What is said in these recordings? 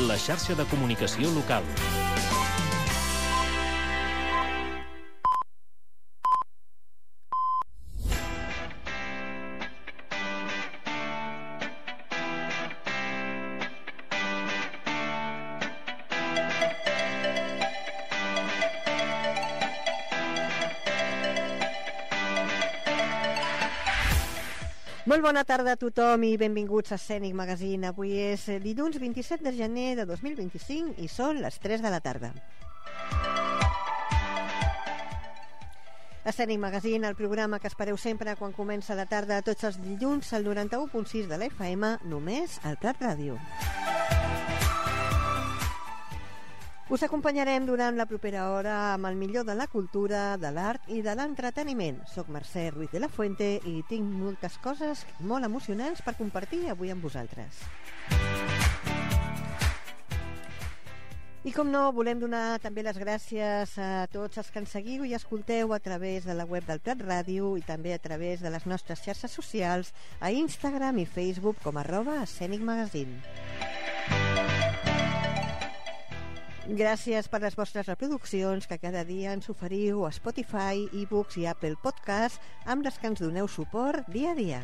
la xarxa de comunicació local. Molt bona tarda a tothom i benvinguts a Escènic Magazine. Avui és dilluns 27 de gener de 2025 i són les 3 de la tarda. Escènic Magazine, el programa que espereu sempre quan comença la tarda tots els dilluns al 91.6 de la FM, només al Prat Ràdio. Us acompanyarem durant la propera hora amb el millor de la cultura, de l'art i de l'entreteniment. Soc Mercè Ruiz de la Fuente i tinc moltes coses molt emocionants per compartir avui amb vosaltres. I com no, volem donar també les gràcies a tots els que ens seguiu i escolteu a través de la web del Prat Ràdio i també a través de les nostres xarxes socials a Instagram i Facebook com @escènicmagazine. Gràcies per les vostres reproduccions que cada dia ens oferiu a Spotify, eBooks i Apple Podcast, amb les que ens doneu suport dia a dia.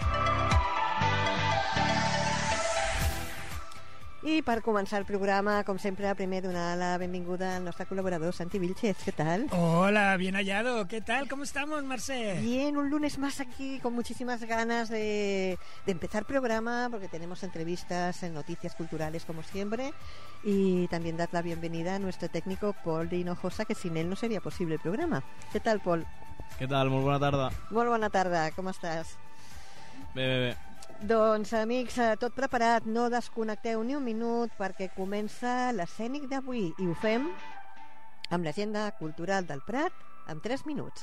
I per començar el programa, com sempre, primer donar la benvinguda al nostre colaborador Santi Vilchez. ¿Qué tal? Hola, bien hallado. ¿Qué tal? ¿Cómo estamos, Mercé? Bien, un lunes más aquí con muchísimas ganas de empezar programa porque tenemos entrevistas en noticias culturales como siempre y también dar la bienvenida a nuestro técnico Pol de Hinojosa, que sin él no sería posible el programa. ¿Qué tal, Pol? Què tal? Molt bona tarda. Molt bona tarda, com estàs? Bé. Doncs, amics, tot preparat, no desconnecteu ni un minut perquè comença l'escènic d'avui i ho fem amb l'agenda cultural del Prat en 3 minuts.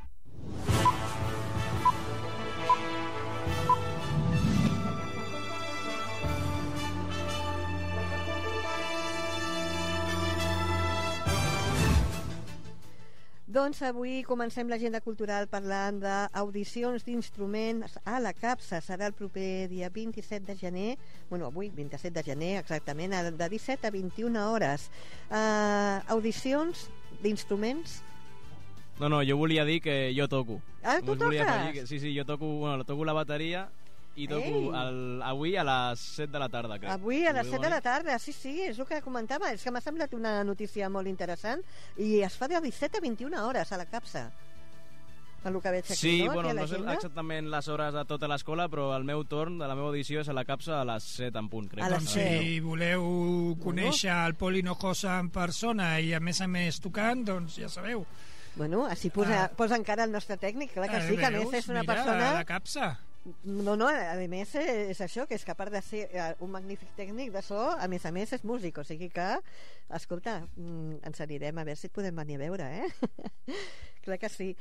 Doncs avui comencem l'agenda cultural parlant d'audicions d'instruments a la Capsa. Serà el proper dia 27 de gener, avui 27 de gener exactament, de 17 a 21 hores. Audicions d'instruments. No, jo volia dir que jo toco. Ah, tu toques? Sí, jo toco la bateria i toco avui a les 7 de la tarda, crec. Avui a les 7 de la tarda, sí, és el que comentava. És que m'ha semblat una notícia molt interessant i es fa de 17 a 21 hores a la Capsa. Per lo que veig aquí, sí, no? No sé exactament les hores de tota l'escola, però el meu torn de la meva audició és a la Capsa a les 7 en punt, crec. Doncs si voleu conèixer el Pol Hinojosa en persona i a més tocant, doncs ja sabeu. Així posa encara el nostre tècnic, clar que sí, que a més és una persona... Mira, a la Capsa. No, a més és això, que és que a part de ser un magnífic tècnic de so, a més és músic, o sigui que, escolta, ens anirem a veure si et podem venir a veure, Clar que sí.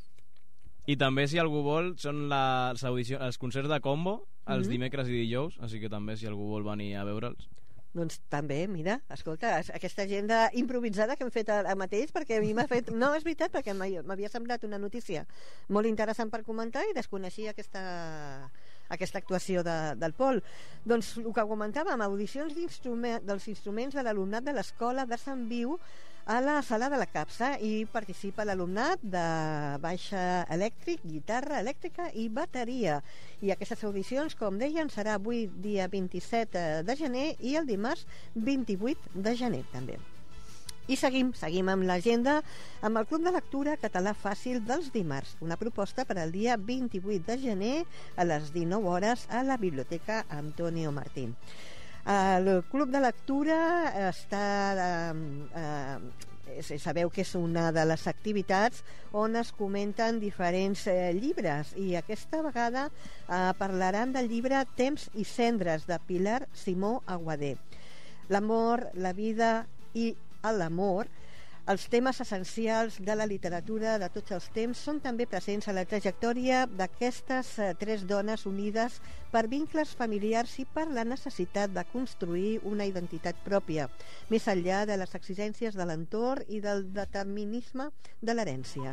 I també, si algú vol, són els concerts de combo els dimecres i dijous, així que també, si algú vol venir a veure'ls. Doncs també, mira, escolta, aquesta agenda improvisada que hem fet ara mateix, perquè a mi m'ha fet... No, és veritat, perquè m'havia semblat una notícia molt interessant per comentar i desconeixia aquesta actuació del Pol. Doncs el que comentàvem, audicions dels instruments de l'alumnat de l'Escola de Sant Viu a la sala de la Capsa, i participa l'alumnat de baixa elèctric, guitarra elèctrica i bateria. I aquestes audicions, com deien, serà avui dia 27 de gener i el dimarts 28 de gener també. I seguim amb l'agenda amb el Club de Lectura Català Fàcil dels dimarts, una proposta per al dia 28 de gener a les 19 hores a la Biblioteca Antonio Martín. El Club de Lectura sabeu que és una de les activitats on es comenten diferents llibres, i aquesta vegada parlaran del llibre Temps i cendres de Pilar Simó Aguadé. L'amor, la vida i l'amor, els temes essencials de la literatura de tots els temps, són també presents a la trajectòria d'aquestes 3 dones unides per vincles familiars i per la necessitat de construir una identitat pròpia, més enllà de les exigències de l'entorn i del determinisme de l'herència.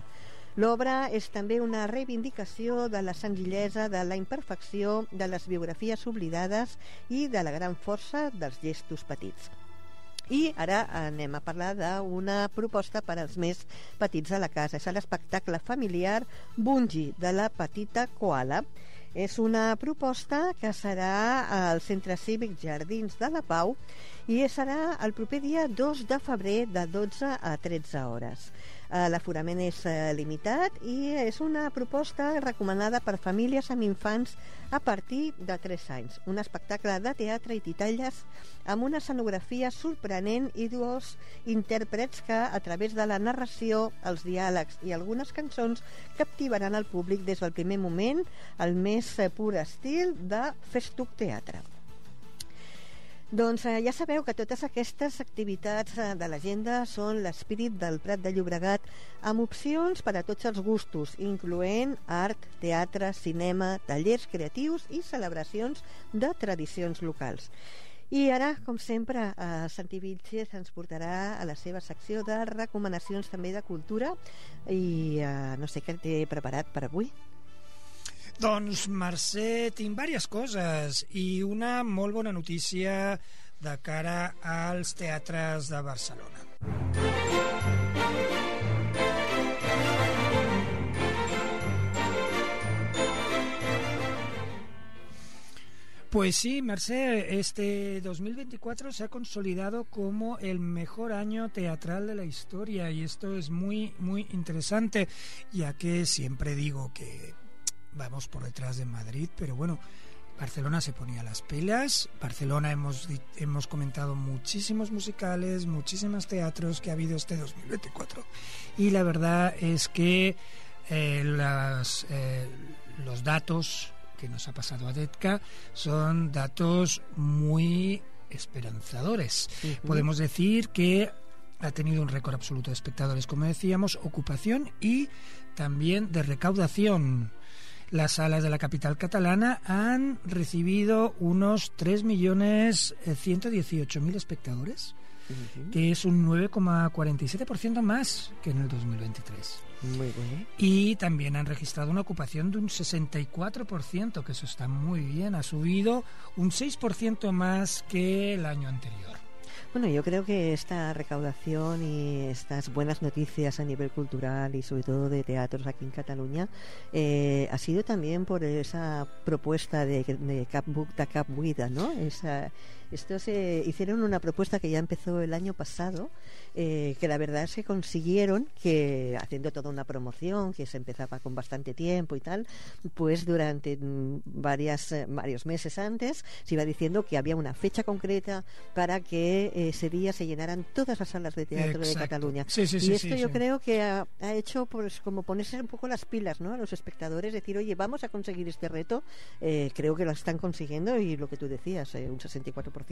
L'obra és també una reivindicació de la senzillesa, de la imperfecció, de les biografies oblidades i de la gran força dels gestos petits. I ara anem a parlar d'una proposta per als més petits de la casa. És l'espectacle familiar Bungi, de la petita koala. És una proposta que serà al Centre Cívic Jardins de la Pau i serà el proper dia 2 de febrer de 12 a 13 hores. L'aforament és limitat i és una proposta recomanada per famílies amb infants a partir de 3 anys. Un espectacle de teatre i titelles amb una escenografia sorprenent i dos intèrprets que, a través de la narració, els diàlegs i algunes cançons, captivaran el públic des del primer moment al més pur estil de Festuc Teatre. Doncs ja sabeu que totes aquestes activitats de l'agenda són l'espírit del Prat de Llobregat, amb opcions per a tots els gustos, incloent art, teatre, cinema, tallers creatius i celebracions de tradicions locals. I ara, com sempre, Santi Vilches ens portarà a la seva secció de recomanacions també de cultura i no sé què t'he preparat per avui. Doncs, Mercè, tinc diverses coses i una molt bona notícia de cara als teatres de Barcelona. Pues sí, Mercè, este 2024 se ha consolidado como el mejor año teatral de la historia y esto es muy, muy interesante, ya que siempre digo que vamos por detrás de Madrid, pero bueno, Barcelona se ponía las pilas. Barcelona hemos comentado muchísimos musicales, muchísimos teatros que ha habido este 2024 y la verdad es que los datos que nos ha pasado a Detka son datos muy esperanzadores. Podemos decir que ha tenido un récord absoluto de espectadores, como decíamos, ocupación y también de recaudación. Las salas de la capital catalana han recibido unos 3.118.000 espectadores, que es un 9,47% más que en el 2023. Muy bien. Y también han registrado una ocupación de un 64%, que eso está muy bien, ha subido un 6% más que el año anterior. Bueno, yo creo que esta recaudación y estas buenas noticias a nivel cultural y sobre todo de teatros aquí en Cataluña ha sido también por esa propuesta de Cap Buida, ¿no? Estos hicieron una propuesta que ya empezó el año pasado, que la verdad se consiguieron que, haciendo toda una promoción que se empezaba con bastante tiempo y tal, pues durante varios meses antes se iba diciendo que había una fecha concreta para que ese día se llenaran todas las salas de teatro de Cataluña. Sí, y esto yo creo que ha hecho pues como ponerse un poco las pilas, ¿no?, a los espectadores, decir, oye, vamos a conseguir este reto. Creo que lo están consiguiendo y lo que tú decías, un 64%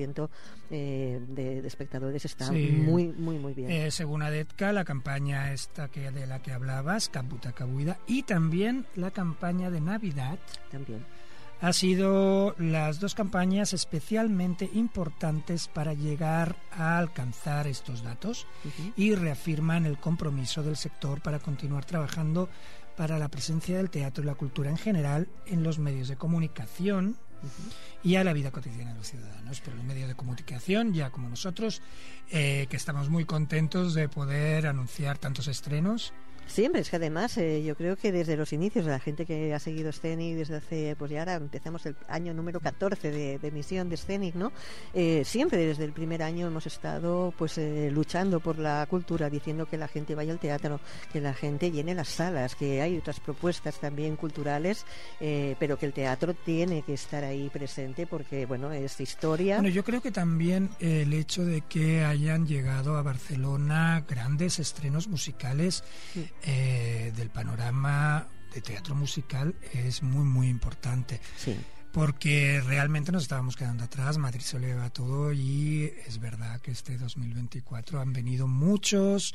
de espectadores está muy, muy, muy bien. Según Adetka, la campaña esta de la que hablabas, Cap Buida, y también la campaña de Navidad, también ha sido las dos campañas especialmente importantes para llegar a alcanzar estos datos y reafirman el compromiso del sector para continuar trabajando para la presencia del teatro y la cultura en general en los medios de comunicación y a la vida cotidiana de los ciudadanos. Por los medios de comunicación, ya como nosotros, que estamos muy contentos de poder anunciar tantos estrenos. Siempre, es que además yo creo que desde los inicios de la gente que ha seguido Scenic desde hace, pues ya ahora empezamos el año número 14 de emisión de Scenic, ¿no? Siempre desde el primer año hemos estado pues luchando por la cultura, diciendo que la gente vaya al teatro, que la gente llene las salas, que hay otras propuestas también culturales, pero que el teatro tiene que estar ahí presente porque, bueno, es historia. Bueno, yo creo que también el hecho de que hayan llegado a Barcelona grandes estrenos musicales del panorama de teatro musical es muy, muy importante. Sí. Porque realmente nos estábamos quedando atrás, Madrid se lo lleva todo y es verdad que este 2024 han venido muchos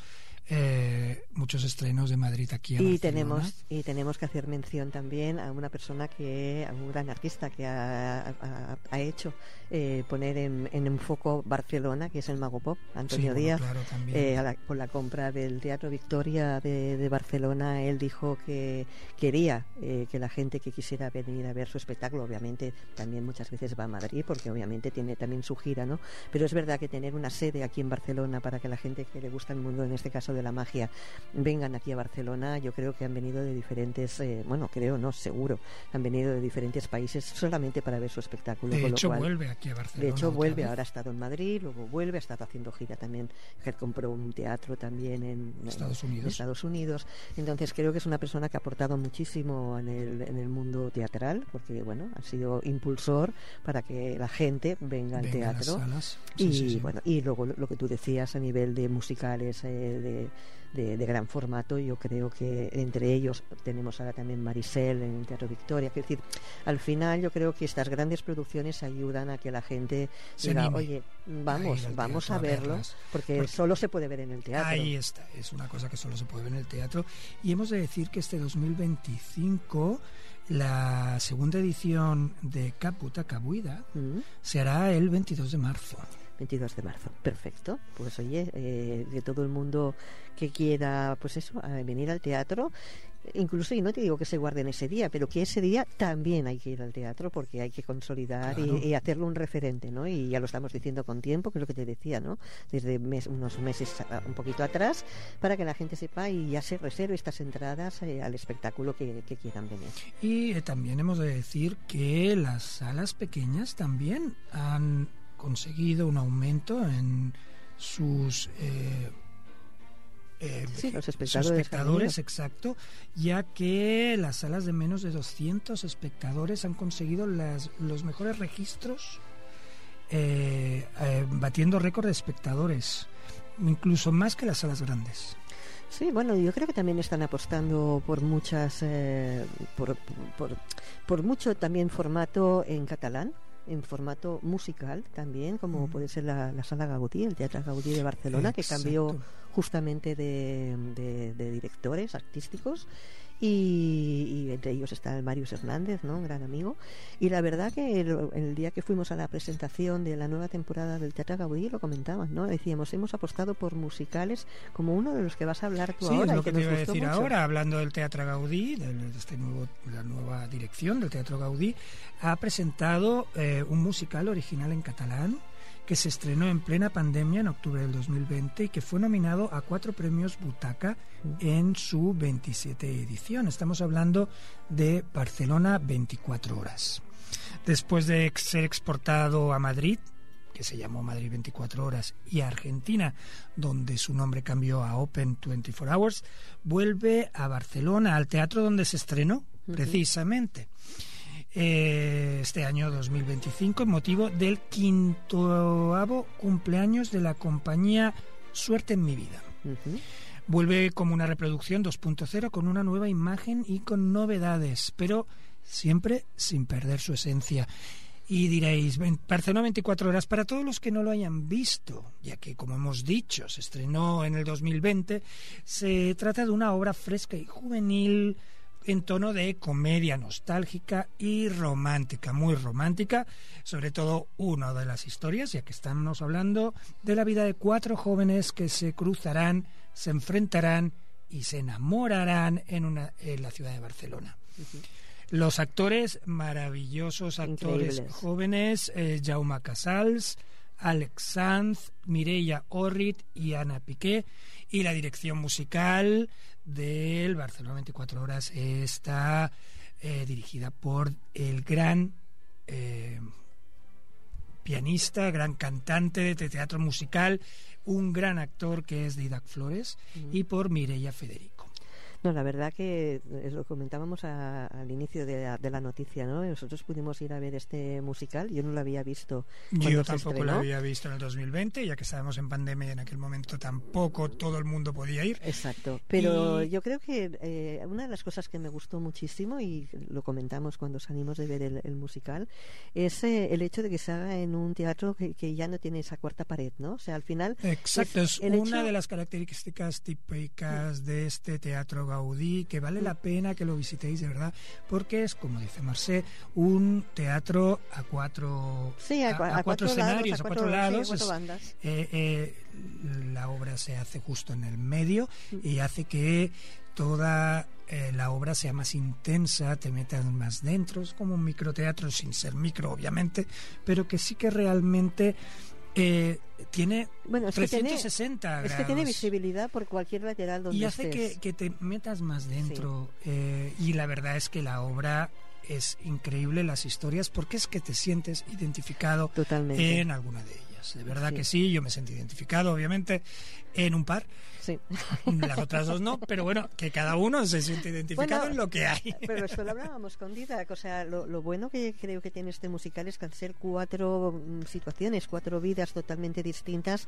muchos estrenos de Madrid aquí a Barcelona. Tenemos que hacer mención también a una persona a un gran artista que ha hecho poner en foco Barcelona, que es el Mago Pop, Antonio Díaz. Claro, con la compra del Teatro Victoria de Barcelona, él dijo que quería que la gente que quisiera venir a ver su espectáculo, obviamente también muchas veces va a Madrid, porque obviamente tiene también su gira, ¿no? Pero es verdad que tener una sede aquí en Barcelona para que la gente que le gusta el mundo, en este caso de la magia, vengan aquí a Barcelona, yo creo que han venido de diferentes, seguro, han venido de diferentes países solamente para ver su espectáculo. De hecho, vuelve aquí a Barcelona. De hecho, vuelve, ahora ha estado en Madrid, luego vuelve, ha estado haciendo gira también, compró un teatro también en Estados Unidos. Entonces creo que es una persona que ha aportado muchísimo en el mundo teatral, porque bueno, ha sido impulsor para que la gente venga al teatro. Y luego lo que tú decías a nivel de musicales de gran formato, yo creo que entre ellos tenemos ahora también Marisel en el Teatro Victoria. Es decir, al final yo creo que estas grandes producciones ayudan a que la gente diga, oye, vamos a verlo, porque solo se puede ver en el teatro. Ahí está, es una cosa que solo se puede ver en el teatro. Y hemos de decir que este 2025 la segunda edición de Caputa Cabuida se hará el 22 de marzo. 22 de marzo, perfecto. Pues oye, de todo el mundo que quiera, pues eso, venir al teatro, incluso, y no te digo que se guarden ese día, pero que ese día también hay que ir al teatro, porque hay que consolidar y hacerlo un referente, ¿no? Y ya lo estamos diciendo con tiempo, que es lo que te decía, ¿no? Desde unos meses un poquito atrás, para que la gente sepa y ya se reserve estas entradas al espectáculo que quieran venir. Y también hemos de decir que las salas pequeñas también han conseguido un aumento en sus los espectadores, exacto, ya que las salas de menos de 200 espectadores han conseguido los mejores registros, batiendo récord de espectadores, incluso más que las salas grandes. Sí, bueno, yo creo que también están apostando por muchas, por mucho también formato en catalán, en formato musical también, como puede ser la Sala Gaudí, el Teatre Gaudí de Barcelona, que cambió justamente de directores artísticos, y entre ellos está el Marius Hernández, ¿no? Un gran amigo. Y la verdad que el día que fuimos a la presentación de la nueva temporada del Teatre Gaudí lo comentaban, ¿no? Decíamos, hemos apostado por musicales como uno de los que vas a hablar tú ahora. Sí, es lo que te iba a decir mucho. Ahora, hablando del Teatre Gaudí, de la nueva dirección del Teatre Gaudí, ha presentado un musical original en catalán que se estrenó en plena pandemia en octubre del 2020 y que fue nominado a 4 premios Butaca en su 27 edición. Estamos hablando de Barcelona 24 horas. Después de ser exportado a Madrid, que se llamó Madrid 24 horas, y a Argentina, donde su nombre cambió a Open 24 Hours, vuelve a Barcelona, al teatro donde se estrenó, precisamente. Este año 2025, en motivo del 5º cumpleaños de la compañía Suerte en mi vida. Vuelve como una reproducción 2.0 con una nueva imagen y con novedades, pero siempre sin perder su esencia. Y diréis, Barcelona 24 horas, para todos los que no lo hayan visto, ya que, como hemos dicho, se estrenó en el 2020, se trata de una obra fresca y juvenil, en tono de comedia nostálgica y romántica, muy romántica, sobre todo una de las historias, ya que estamos hablando de la vida de 4 jóvenes que se cruzarán, se enfrentarán y se enamorarán en la ciudad de Barcelona. Los actores, maravillosos actores jóvenes, Jaume Casals, Alex Sanz, Mireia Orrit y Ana Piqué, y la dirección musical del Barcelona 24 horas está dirigida por el gran pianista, gran cantante de teatro musical, un gran actor que es Didac Flores, y por Mireia Federico. No, la verdad que lo comentábamos al inicio de la noticia, ¿no? Nosotros pudimos ir a ver este musical, yo no lo había visto. Yo tampoco lo había visto en el 2020, ya que estábamos en pandemia y en aquel momento tampoco todo el mundo podía ir. Exacto, pero yo creo que una de las cosas que me gustó muchísimo, y lo comentamos cuando salimos de ver el musical, es el hecho de que se haga en un teatro que ya no tiene esa cuarta pared, ¿no? O sea, al final... Exacto, es una de las características típicas de este teatro Gaudí, que vale la pena que lo visitéis de verdad, porque es, como dice Mercè, un teatro a cuatro, a cuatro escenarios, a cuatro lados. Sí, a cuatro bandas. La obra se hace justo en el medio y hace que toda la obra sea más intensa, te metas más dentro. Es como un microteatro, sin ser micro obviamente, pero que sí que realmente tiene 360 grados. Es que tiene visibilidad por cualquier lateral donde estés. Y hace que te metas más dentro. Y la verdad es que la obra es increíble, las historias, porque es que te sientes identificado totalmente en alguna de ellas. De verdad que sí, yo me sentí identificado, obviamente, en un par. Sí. Las otras dos no, pero bueno, que cada uno se siente identificado en lo que hay. Pero esto lo hablábamos con Didac, o sea, lo bueno que creo que tiene este musical es que al ser 4 situaciones, 4 vidas totalmente distintas,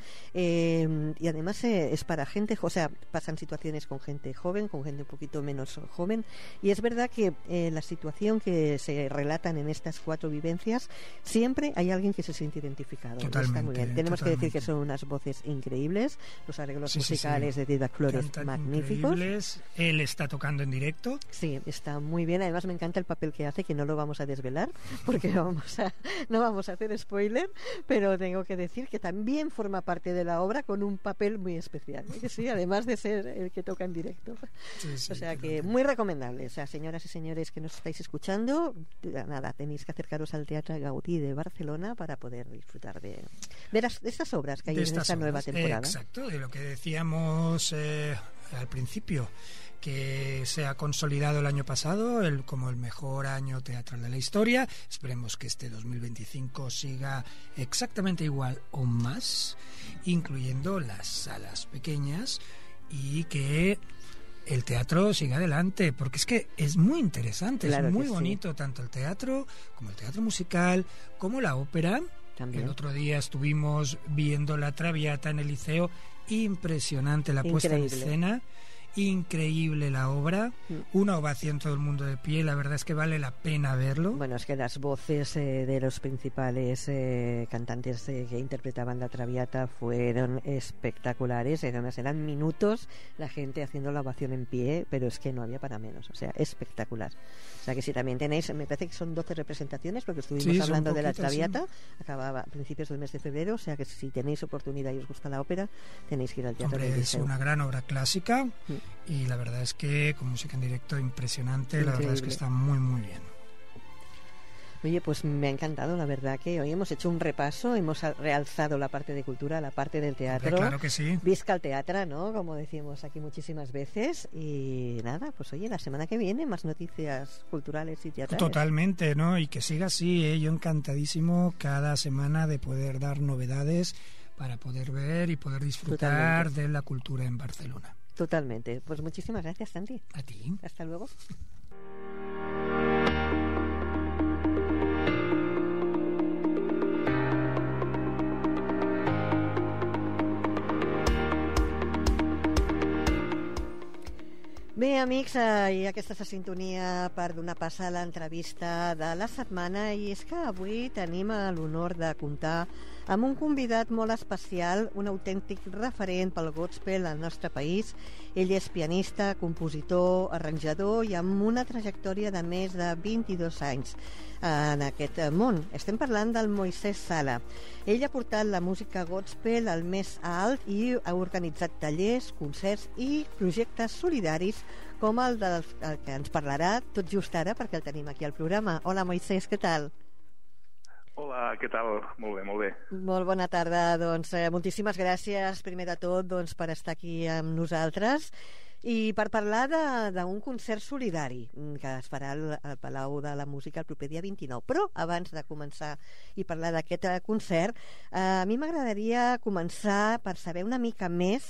y además es para gente, o sea, pasan situaciones con gente joven, con gente un poquito menos joven, y es verdad que la situación que se relatan en estas 4 vivencias, siempre hay alguien que se siente identificado. Totalmente. Está muy bien. Tenemos que decir que son unas voces increíbles, los arreglos musicales de Didac Flores magníficos. Increíbles. Él está tocando en directo. Sí, está muy bien. Además me encanta el papel que hace, que no lo vamos a desvelar porque no vamos a hacer spoiler, pero tengo que decir que también forma parte de la obra con un papel muy especial. Sí, además de ser el que toca en directo. Sí, o sea que muy recomendable. O sea, señoras y señores que nos estáis escuchando, nada, tenéis que acercaros al Teatre Gaudí de Barcelona para poder disfrutar de estas obras que hay en esta nueva temporada. Exacto, de lo que decíamos al principio, que se ha consolidado el año pasado como el mejor año teatral de la historia. Esperemos que este 2025 siga exactamente igual o más, incluyendo las salas pequeñas, y que el teatro siga adelante, porque es que es muy interesante, claro, es muy bonito, tanto el teatro como el teatro musical, como la ópera. También. El otro día estuvimos viendo La Traviata en el Liceo. Impresionante la puesta en escena, increíble la obra, una ovación, todo el mundo de pie, la verdad es que vale la pena verlo. Bueno, es que las voces de los principales cantantes que interpretaban La Traviata fueron espectaculares, eran minutos la gente haciendo la ovación en pie, pero es que no había para menos, o sea, espectacular. O sea que si también tenéis, me parece que son 12 representaciones, porque estuvimos hablando de La Traviata, acababa a principios del mes de febrero, o sea que si tenéis oportunidad y os gusta la ópera, tenéis que ir al teatro. Hombre, es una gran obra clásica y la verdad es que con música en directo impresionante. Increíble. La verdad es que está muy muy bien. Oye, pues me ha encantado, la verdad que hoy hemos hecho un repaso, hemos realzado la parte de cultura, la parte del teatro. Hombre, claro que sí. Visca el teatro, ¿no? Como decimos aquí muchísimas veces. Y nada, pues oye, la semana que viene más noticias culturales y teatrales. Totalmente, ¿no? Y que siga así, ¿eh? Yo encantadísimo cada semana de poder dar novedades para poder ver y poder disfrutar de la cultura en Barcelona. Totalmente. Pues muchísimas gracias, Santi. A ti. Hasta luego. Bé, amics, i aquesta és la sintonia per donar pas a l'entrevista de la setmana, i és que avui tenim l'honor de comptar amb un convidat molt especial, un autèntic referent pel gospel al nostre país. Ell és pianista, compositor, arranjador i amb una trajectòria de més de 22 anys en aquest món. Estem parlant del Moisès Sala. Ell ha portat la música gospel al més alt i ha organitzat tallers, concerts i projectes solidaris com el del que ens parlarà tot just ara, perquè el tenim aquí al programa. Hola, Moisès, què tal? Hola, què tal? Molt bé, molt bé. Molt bona tarda. Doncs moltíssimes gràcies, primer de tot, per estar aquí amb nosaltres. I per parlar d'un concert solidari que es farà al Palau de la Música el proper dia 29. Però abans de començar i parlar d'aquest concert, a mi m'agradaria començar per saber una mica més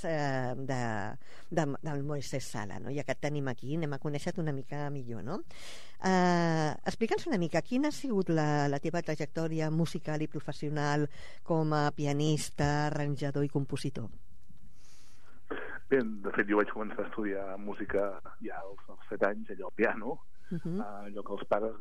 del Moisès Sala, no? Ja que et tenim aquí, anem a conèixer-te una mica millor, no? Explica'ns una mica quina ha sigut la teva trajectòria musical i professional com a pianista, arranjador i compositor. Bé, de fet jo vaig començar a estudiar música ja als 7 anys, allò, piano, allò que els pares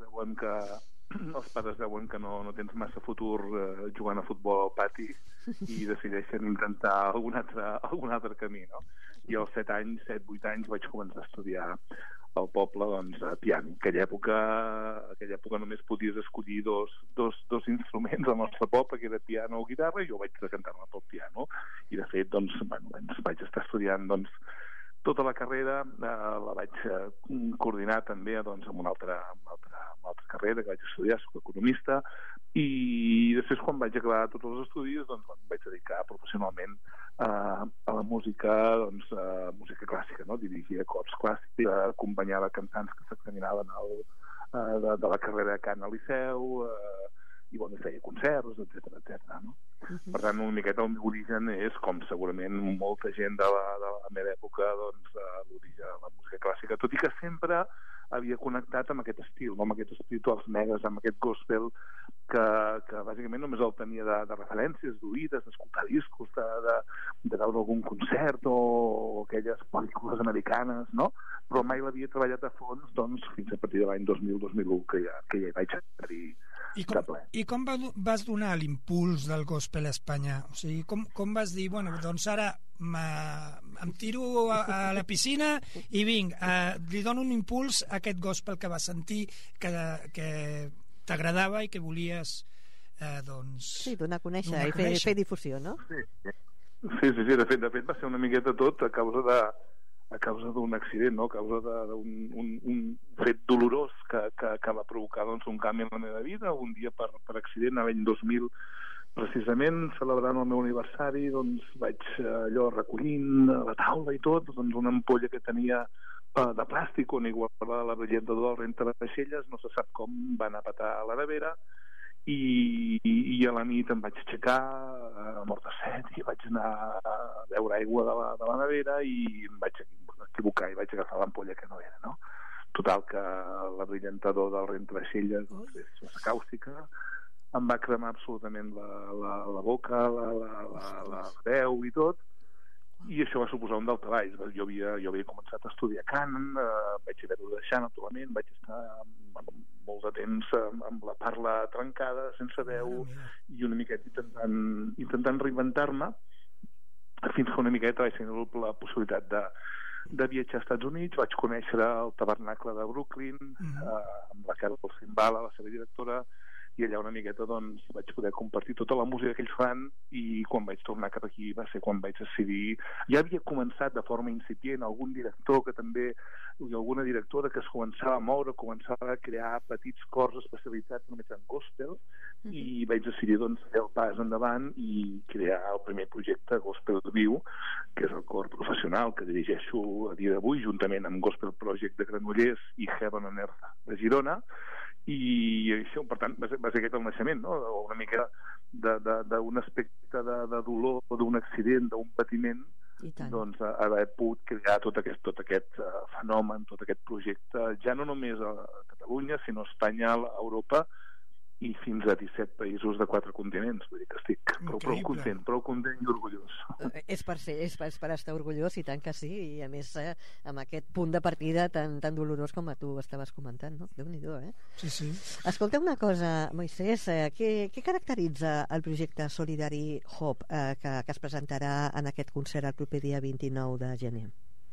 veuen que no tens massa futur jugant a futbol al pati i decideixen intentar algun altre camí, no? I als 7 anys, 7-8 anys vaig començar a estudiar al poble, doncs, piano. En aquella època només podies escollir dos instruments al nostre poble, que era piano o guitarra, i jo vaig decantar-me pel piano. I, de fet, doncs, vaig estar estudiant, doncs, tota la carrera, la vaig coordinar també, doncs, amb una altra carrera que vaig estudiar, soc economista, i després, quan vaig acabar tots els estudis, doncs, em vaig dedicar professionalment a la música, doncs, música clàssica, no? Dirigia cors clàssics, acompanyava cantants que s'examinaven de la carrera de cant al Liceu, i bueno, feia concerts, etc. No? Per tant, una miqueta el meu origen és, com segurament molta gent de la meva època, doncs, l'origen de la música clàssica, tot i que sempre havia connectat amb aquest estil, no? Amb aquest espirituals negres, amb aquest gospel que bàsicament només el tenia de referències, d'oïdes, d'escoltar discos, de veure algun concert o aquelles pel·lícules americanes, no? Però mai l'havia treballat a fons, doncs, fins a partir de l'any 2000-2001, que ja hi vaig anar-hi de ple. I com vas donar l'impuls del gospel a Espanya? O sigui, com vas dir, bueno, doncs ara em tiro a la piscina i vinc, li dono un impuls a aquest gospel que vas sentir, que t'agradava i que volies, doncs... Sí, donar a conèixer i fer difusió, no? Sí, de fet va ser una miqueta tot a causa d'un accident, no? A causa d'un fet dolorós que va provocar, doncs, un canvi en la meva vida. Un dia, per accident, l'any 2000, precisament, celebrant el meu aniversari, doncs vaig allò recollint la taula i tot, doncs una ampolla que tenia de plàstic on hi guardava la belleta d'or entre vaixelles, no se sap com, va anar a petar a la nevera i a la nit em vaig aixecar mort de set i vaig anar a beure aigua de la nevera i em vaig equivocar i vaig agafar l'ampolla que no era, no? Total, que la brillantador del rentavaixelles és càustica, em va cremar absolutament la boca, la veu i tot, i això va suposar un daltabaix. Jo havia començat a estudiar cant, vaig haver-ho de deixar naturalment, vaig estar molt de temps amb la parla trencada, sense veu, i una miqueta intentant reinventar-me, fins que una miqueta vaig tenir la possibilitat de viatjar als Estats Units. Vaig conèixer el tabernacle de Brooklyn, amb la Carol Cimbala, la seva directora, i allà una miqueta, doncs, vaig poder compartir tota la música que ells fan, i quan vaig tornar cap aquí va ser quan vaig decidir. Ja havia començat de forma incipient algun director que també, i alguna directora que es començava a moure, començava a crear petits cors especialitzats només en gospel, i vaig decidir, doncs, fer el pas endavant i crear el primer projecte Gospel Viu, que és el cor professional que dirigeixo a dia d'avui, juntament amb Gospel Project de Granollers i Heaven on Earth de Girona. I això, per tant, va ser aquest el naixement, no? Una mica d'un aspecte de dolor, d'un accident, d'un patiment, doncs haver pogut crear tot aquest fenomen, tot aquest projecte, ja no només a Catalunya, sinó a Espanya, a Europa, i fins a 17 països de 4 continents. Vull dir que estic prou content i orgullós. És per estar orgullós, i tant que sí, i a més amb aquest punt de partida tan dolorós com tu estaves comentant, no? Déu-n'hi-do, eh? Sí. Escolta una cosa, Moisès, què caracteritza el projecte solidari Hope que es presentarà en aquest concert el proper dia 29 de gener?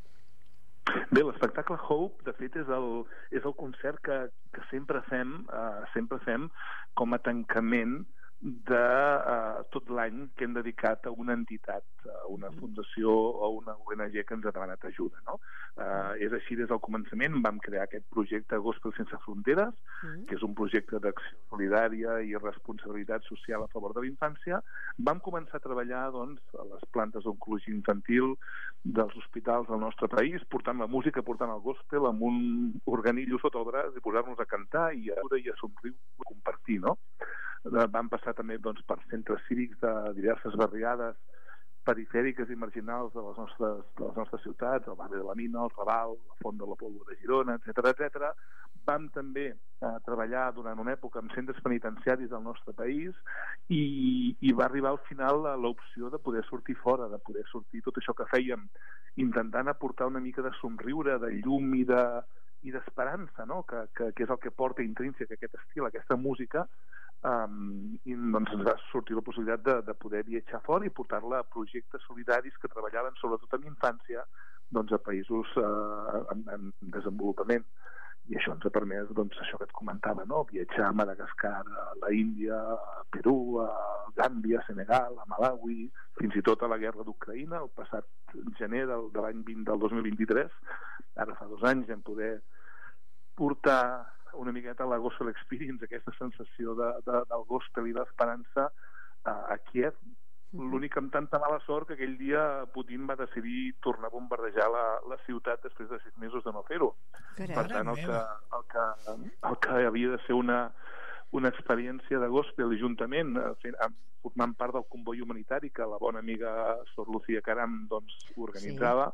Bé, l'espectacle Hope, de fet, és el concert que sempre fem com a tancament de tot l'any que hem dedicat a una entitat, a una fundació o una ONG que ens ha demanat ajuda, no? És així des del començament. Vam crear aquest projecte Gospel Sense Fronteres, que és un projecte d'acció solidària i responsabilitat social a favor de la infància. Vam començar a treballar, doncs, a les plantes d'oncologia infantil dels hospitals del nostre país, portant la música, portant el gospel amb un organillo sota el braç i posar-nos a cantar i a somriure i a compartir, no? Vam passar també, doncs, per centres cívics de diverses barriades perifèriques i marginals de les nostres ciutats, el barri de la Mina, el Raval, la Font de la Pólvora de Girona, etc. Vam també treballar durant una època amb centres penitenciaris del nostre país i va arribar al final l'opció de poder sortir fora, de poder sortir tot això que fèiem, intentant aportar una mica de somriure, de llum i d'esperança, no? que és el que porta intrínsec aquest estil, aquesta música. I doncs ens va sortir la possibilitat de poder viatjar fora i portar-la a projectes solidaris que treballaven sobretot en infància, doncs, a països en desenvolupament. I això ens ha permès, doncs, això que et comentava, no? Viatjar a Madagascar, a la Índia, a Perú, a Gàmbia, a Senegal, a Malawi, fins i tot a la guerra d'Ucraïna, el passat gener de l'any 2023. Ara fa 2 anys vam poder portar una miqueta la Gospel Experience, aquesta sensació del gospel i l'esperança a Kiev. L'únic amb tanta mala sort que aquell dia Putin va decidir tornar a bombardejar la ciutat després de 6 mesos de no fer-ho. Per tant, el que havia de ser una experiència de gospel i juntament formant part del comboi humanitari que la bona amiga Sor Lucía Caram, doncs, organitzava.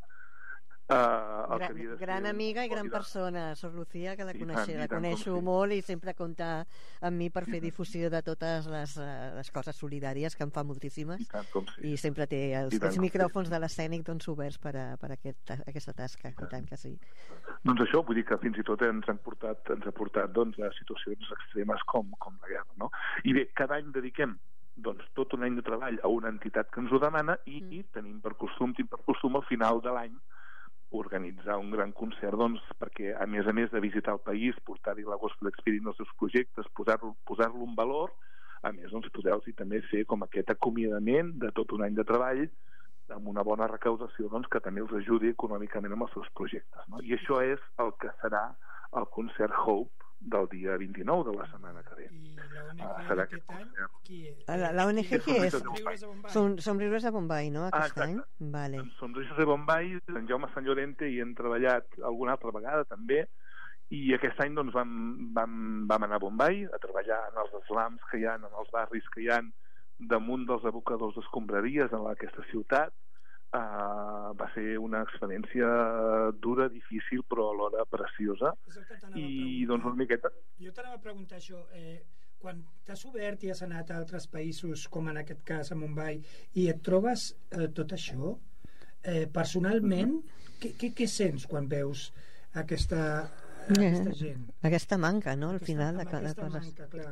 Gran amiga i gran persona, Sor Lucía, que la coneixo molt i sempre compta amb mi per fer difusió de totes les coses solidàries, que en fa moltíssimes, i sempre té els micròfons de l'escènic, doncs, oberts per aquesta tasca, i tant que sí. Doncs això, vull dir que fins i tot ens ha portat doncs, a situacions extremes com la guerra, no? I bé, cada any dediquem doncs, tot un any de treball a una entitat que ens ho demana i tenim per costum al final de l'any organitzar un gran concert, doncs, perquè a més de visitar el país, portar-hi la Gospel Experience als seus projectes, posar-lo en valor, a més, doncs, poder-los també fer com aquest acomiadament de tot un any de treball amb una bona recaudació, doncs, que també els ajudi econòmicament amb els seus projectes, no? I això és el que serà el concert Hope del dia 29 de la setmana que ve. I la ONG aquest any, qui és? La ONG qui és? Somriures de Bombay, no, aquest any? Vale. Somriures de Bombay, en Jaume Sant Llorente hi hem treballat alguna altra vegada també, i aquest any doncs, vam anar a Bombay a treballar en els slums que hi ha, en els barris que hi ha damunt dels abocadors d'escombraries en aquesta ciutat. Va ser una experiència dura, difícil, però alhora preciosa. I doncs una miqueta. Jo t'anava a preguntar això, quan t'has obert i has anat a altres països, com en aquest cas a Mumbai, i et trobes tot això, personalment, què sents quan veus aquesta gent? Aquesta manca, no?, al final de cada cosa.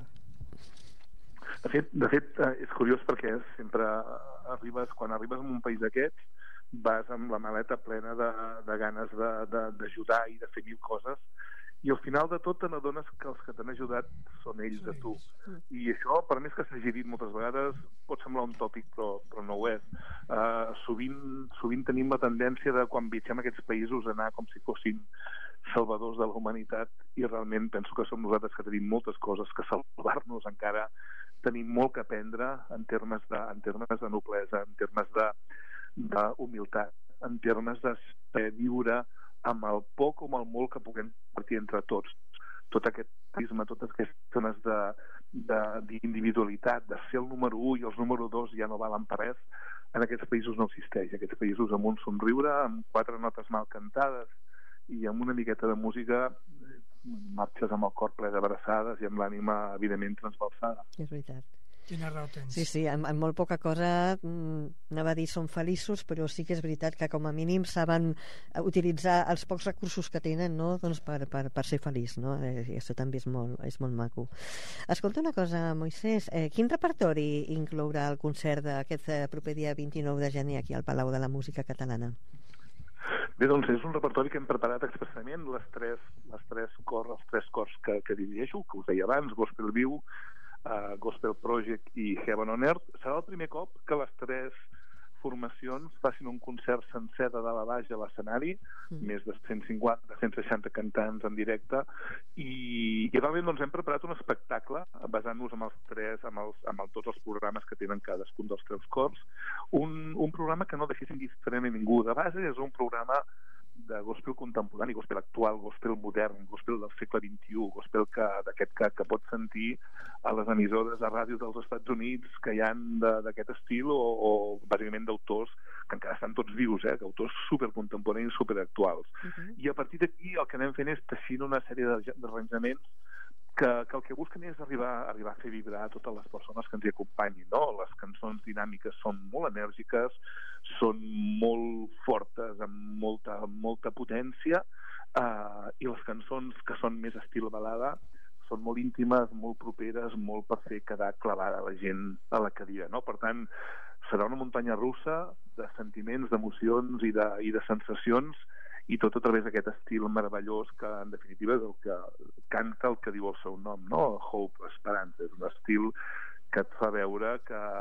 De fet, és curiós perquè sempre quan arribes a un país d'aquests vas amb la maleta plena de ganes d'ajudar i de fer mil coses, i al final de tot te n'adones que els que t'han ajudat són ells a tu. I això, per més que s'hagi dit moltes vegades, pot semblar un tòpic, però no ho és. Sovint tenim la tendència de, quan viatgem a aquests països, anar com si fossin salvadors de la humanitat, i realment penso que som nosaltres que tenim moltes coses que salvar-nos encara. Tenim molt que aprendre en termes de noblesa, en termes d'humilitat, en termes de viure amb el poc o amb el molt que puguem compartir entre tots. Tot aquest prisma, totes aquestes zones d'individualitat, de ser el número 1 i els número 2 ja no valen per res, en aquests països no existeix. Aquests països amb un somriure, amb 4 notes mal cantades i amb una miqueta de música, marxes amb el cor ple d'abraçades i amb l'ànima evidentment transbalsada. És veritat. Quina raó tens. Sí, en molt poca cosa, anava a dir són feliços, però sí que és veritat que com a mínim saben utilitzar els pocs recursos que tenen, no?, doncs per ser feliç, no? I això també és molt maco. Escolta una cosa, Moisès, quin repertori inclourà el concert d'aquest proper dia 29 de gener aquí al Palau de la Música Catalana? Bé, doncs és un repertori que hem preparat expressament, els tres cors que dirigeixo, que us deia abans, Gospel Viu, Gospel Project i Heaven on Earth. Serà el primer cop que les 3 formacions facin un concert sencer de dalt a baix a l'escenari, més de 150-160 cantants en directe, i realment doncs, hem preparat un espectacle basant-nos amb tots els programes que tenen cadascun dels 3 cors, un programa que no deixés indiferent a ningú. De base és un programa de gospel contemporani, gospel actual, gospel modern, gospel del segle XXI, gospel d'aquest que pots sentir a les emissores de ràdio dels Estats Units que hi ha d'aquest estil, o bàsicament d'autors que encara estan tots vius, que autors supercontemporanis, superactuals. I a partir d'aquí el que anem fent és teixint una sèrie d'arranjaments que el que busquen és arribar a fer vibrar totes les persones que ens hi acompanyin, no? Les cançons dinàmiques són molt enèrgiques, són molt fortes, amb molta potència, i les cançons que són més estil balada són molt íntimes, molt properes, molt per fer quedar clavada la gent a la cadira, no? Per tant, serà una muntanya russa de sentiments, d'emocions i de sensacions, i tot a través d'aquest estil meravellós que, en definitiva, és el que canta el que diu el seu nom, no? Hope, esperança. És un estil que et fa veure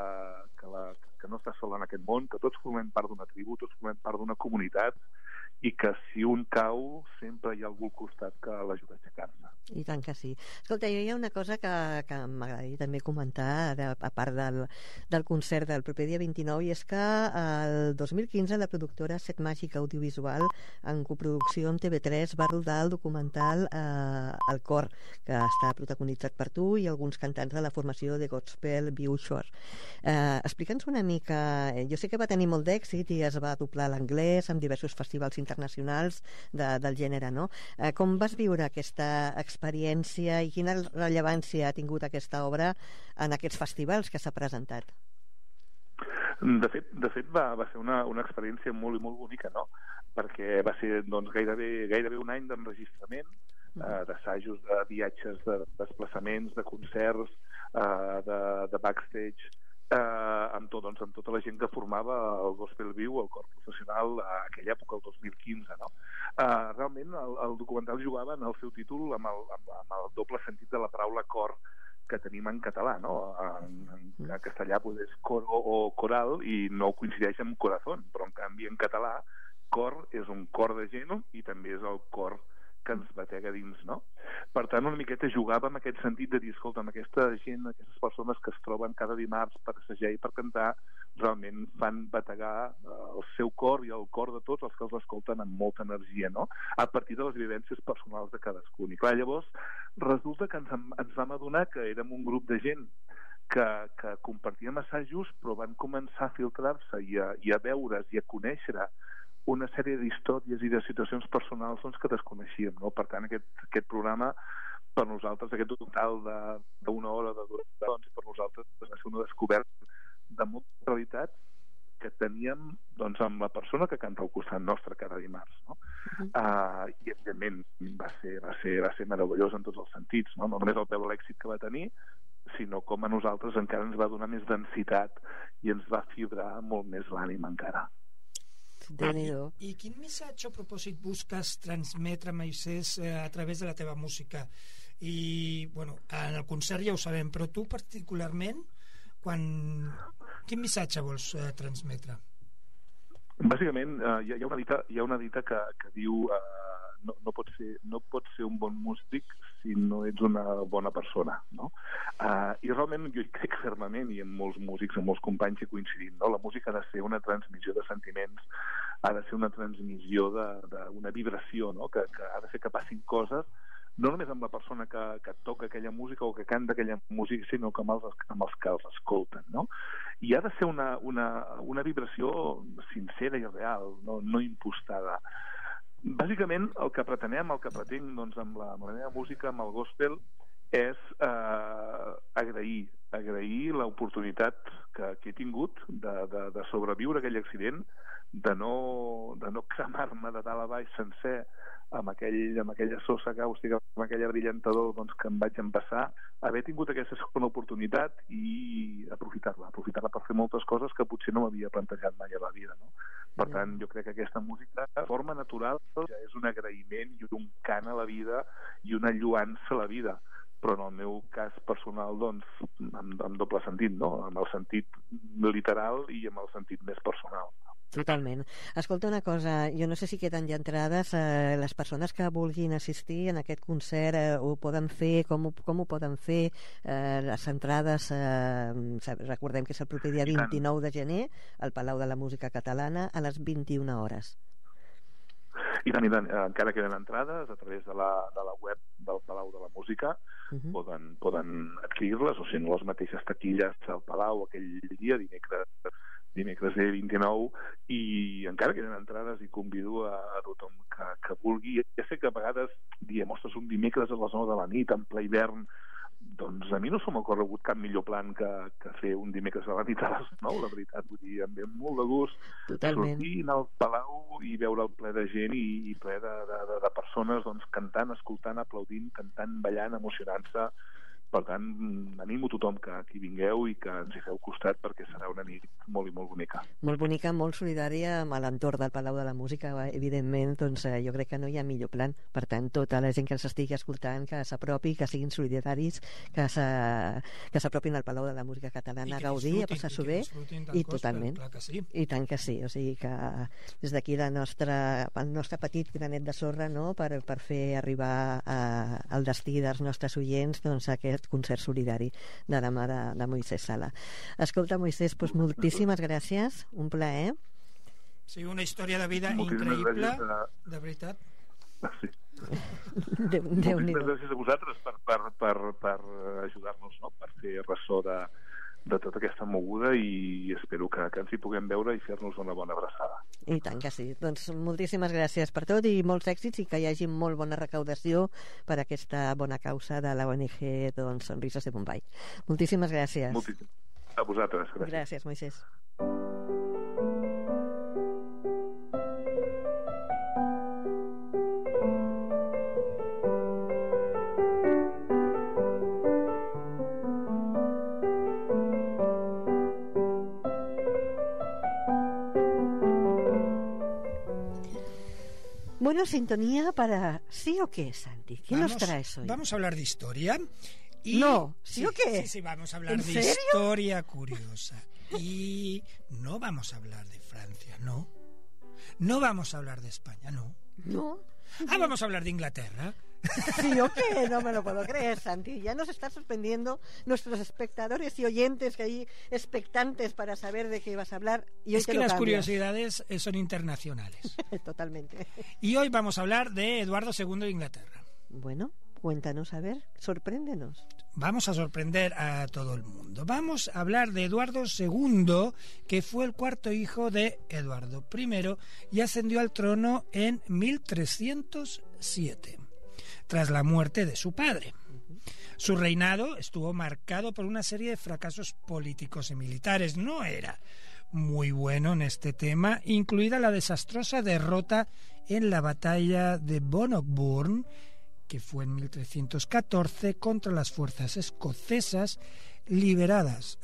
que no estàs sol en aquest món, que tots formem part d'una tribu, tots formem part d'una comunitat, i que si un cau sempre hi ha algú al costat que l'ajuda a aixecar-se. I tant que sí. Escolta, hi ha una cosa que m'agradaria també comentar, a part del concert del proper dia 29, i és que el 2015 la productora Set Màgic Audiovisual, en coproducció amb TV3, va rodar el documental El Cor, que està protagonitzat per tu i alguns cantants de la formació de Gospel View Shore. Explica'ns una mica, jo sé que va tenir molt d'èxit i es va doblar a l'anglès amb diversos festivals internacionals del gènere, no? Com vas viure aquesta experiència i quina rellevància ha tingut aquesta obra en aquests festivals que s'ha presentat? De fet va ser una experiència molt i molt bonica, no? Perquè va ser doncs, gairebé un any d'enregistrament, d'assajos, de viatges, de desplaçaments, de concerts, de backstage, amb tota la gent que formava el Gospel View, el cor professional, a aquella època, el 2015, no? Realment el documental jugava en el seu títol amb el doble sentit de la paraula cor que tenim en català, no? En castellà és coro o coral i no coincideix amb corazón, però en canvi en català cor és un cor de gent i també és el cor que ens batega dins, no? Per tant, una miqueta jugava amb aquest sentit de dir, escolta, amb aquesta gent, aquestes persones que es troben cada dimarts per assajar i per cantar, realment fan bategar el seu cor i el cor de tots els que els escolten amb molta energia, no? A partir de les vivències personals de cadascun. I clar, llavors, resulta que ens vam adonar que érem un grup de gent que compartíem assajos, però van començar a filtrar-se i a veure's i a conèixer una sèrie d'històries i de situacions personals doncs, que desconeixíem, no? Per tant, aquest programa, per nosaltres, aquest total d'una hora de duració, doncs, per nosaltres va ser una descoberta de molta realitat que teníem doncs, amb la persona que canta al costat nostre cada dimarts, no? I evidentment va ser meravellós en tots els sentits, no? No només el peu de l'èxit que va tenir, sinó com a nosaltres encara ens va donar més densitat i ens va fibrar molt més l'ànima encara. I quin missatge o propòsit busques transmetre, Moisès, a través de la teva música? I, bueno, en el concert ja ho sabem, però tu particularment, quin missatge vols transmetre? Bàsicament, hi ha una dita que diu no pots ser un bon músic si no ets una bona persona, no? I realment jo hi crec fermament, i amb molts músics, amb molts companys hi coincidim, no? La música ha de ser una transmissió de sentiments, ha de ser una transmissió d'una vibració, no? Que ha de fer que passin coses, no només amb la persona que toca aquella música o que canta aquella música, sinó que amb els que els escolten, no? I ha de ser una vibració sincera i real, no impostada. Bàsicament, el que pretenem, el que pretenc doncs, amb la meva música, amb el gospel, és agrair l'oportunitat que he tingut de sobreviure a aquell accident, de no cremar-me de dalt a baix sencer amb aquella sosa càustica, amb aquella brillantador doncs, que em vaig empassar, haver tingut aquesta segona oportunitat i aprofitar-la per fer moltes coses que potser no m'havia plantejat mai a la vida, no? Per tant, jo crec que aquesta música, de forma natural, ja és un agraïment i un cant a la vida i una lluança a la vida. però en el meu cas personal, doncs, amb doble sentit, no? Amb el sentit literal i amb el sentit més personal. Totalment. Escolta una cosa, jo no sé si queden ja entrades, les persones que vulguin assistir en aquest concert ho poden fer, com ho poden fer, les entrades, recordem que és el proper dia 29 de gener al Palau de la Música Catalana a les 21 hores. I tant, encara queden entrades a través de la web del Palau de la Música, poden adquirir-les, o sigui, no les mateixes taquilles al Palau aquell dia, dimecres dia 29, i encara queden entrades i convido a tothom que vulgui. Ja sé que a vegades diem, ostres, un dimecres a les 9 de la nit, en ple hivern, doncs a mi no se m'ha ocorregut cap millor plan que fer un dimecres a la nit a les 9, la veritat, vull dir, em ve molt de gust sortir, anar al Palau i veure el ple de gent i ple de persones doncs, cantant, escoltant, aplaudint, cantant, ballant, emocionant-se. Per tant, animo tothom que hi vingueu i que ens hi feu costat perquè serà una nit molt i molt bonica. Molt bonica, molt solidària amb l'entorn del Palau de la Música, evidentment, doncs jo crec que no hi ha millor plan. Per tant, tota la gent que ens estigui escoltant, que s'apropi, que siguin solidaris, que s'apropin al Palau de la Música Catalana a gaudir, a passar-s'ho bé, i totalment. I tant que sí, o sigui que des d'aquí el nostre petit granet de sorra, no?, per fer arribar al destí dels nostres oients doncs aquest concert solidari de la mà de Moisès Sala. Escolta, Moisès, doncs moltíssimes gràcies, un plaer. Sí, una història de vida increïble, de veritat. Sí. Déu-n'hi-do. Moltíssimes gràcies a vosaltres per ajudar-nos, no?, per fer ressò de tota aquesta moguda, i espero que ens hi puguem veure i fer-nos una bona abraçada. I tant que sí. Doncs moltíssimes gràcies per tot i molts èxits, i que hi hagi molt bona recaudació per aquesta bona causa de la ONG doncs, Sonrisos de Bombai. Moltíssimes gràcies. A vosaltres. Gràcies. Gràcies, Moisès. Bueno, sintonía para ¿sí o qué, Santi? ¿Qué nos traes hoy? Vamos a hablar de historia. Y... No, ¿sí o qué? Sí, vamos a hablar de serio? historia curiosa. Y no vamos a hablar de Francia, no. No vamos a hablar de España, no. ¿No? Vamos a hablar de Inglaterra. ¿Sí o qué? No me lo puedo creer, Santi. Ya nos están sorprendiendo nuestros espectadores y oyentes que hay expectantes para saber de qué vas a hablar. Y hoy es que las curiosidades son internacionales. Totalmente. Y hoy vamos a hablar de Eduardo II de Inglaterra. Bueno, cuéntanos, a ver, sorpréndenos. Vamos a sorprender a todo el mundo. Vamos a hablar de Eduardo II, que fue el cuarto hijo de Eduardo I y ascendió al trono en 1307. Tras la muerte de su padre. Su reinado estuvo marcado por una serie de fracasos políticos y militares. No era muy bueno en este tema, incluida la desastrosa derrota en la batalla de Bannockburn, que fue en 1314 contra las fuerzas escocesas dirigidas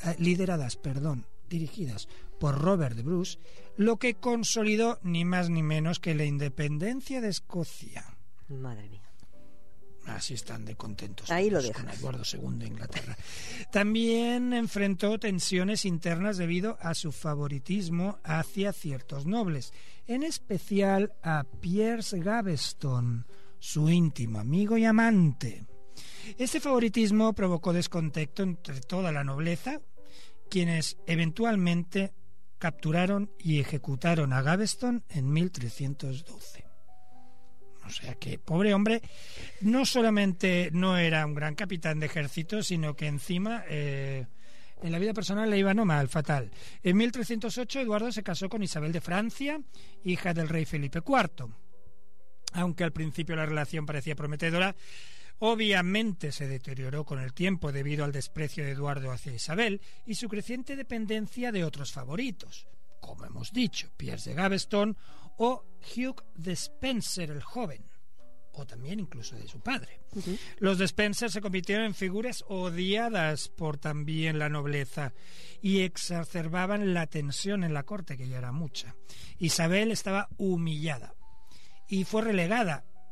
por Robert de Bruce, lo que consolidó ni más ni menos que la independencia de Escocia. Madre mía. Así están de contentos. Ahí lo dejas. Con Eduardo II de Inglaterra. También enfrentó tensiones internas debido a su favoritismo hacia ciertos nobles, en especial a Piers Gaveston, su íntimo amigo y amante. Este favoritismo provocó descontento entre toda la nobleza, quienes eventualmente capturaron y ejecutaron a Gaveston en 1312. O sea que, pobre hombre, no solamente no era un gran capitán de ejército, sino que encima en la vida personal le iba no mal, fatal. En 1308 Eduardo se casó con Isabel de Francia, hija del rey Felipe IV. Aunque al principio la relación parecía prometedora, obviamente se deterioró con el tiempo debido al desprecio de Eduardo hacia Isabel y su creciente dependencia de otros favoritos, como hemos dicho, Piers de Gaveston o Hugh Despenser el joven, o también incluso de su padre. Los Despenser se convirtieron en figuras odiadas por también la nobleza y exacerbaban la tensión en la corte, que ya era mucha. Isabel estaba humillada y fue relegada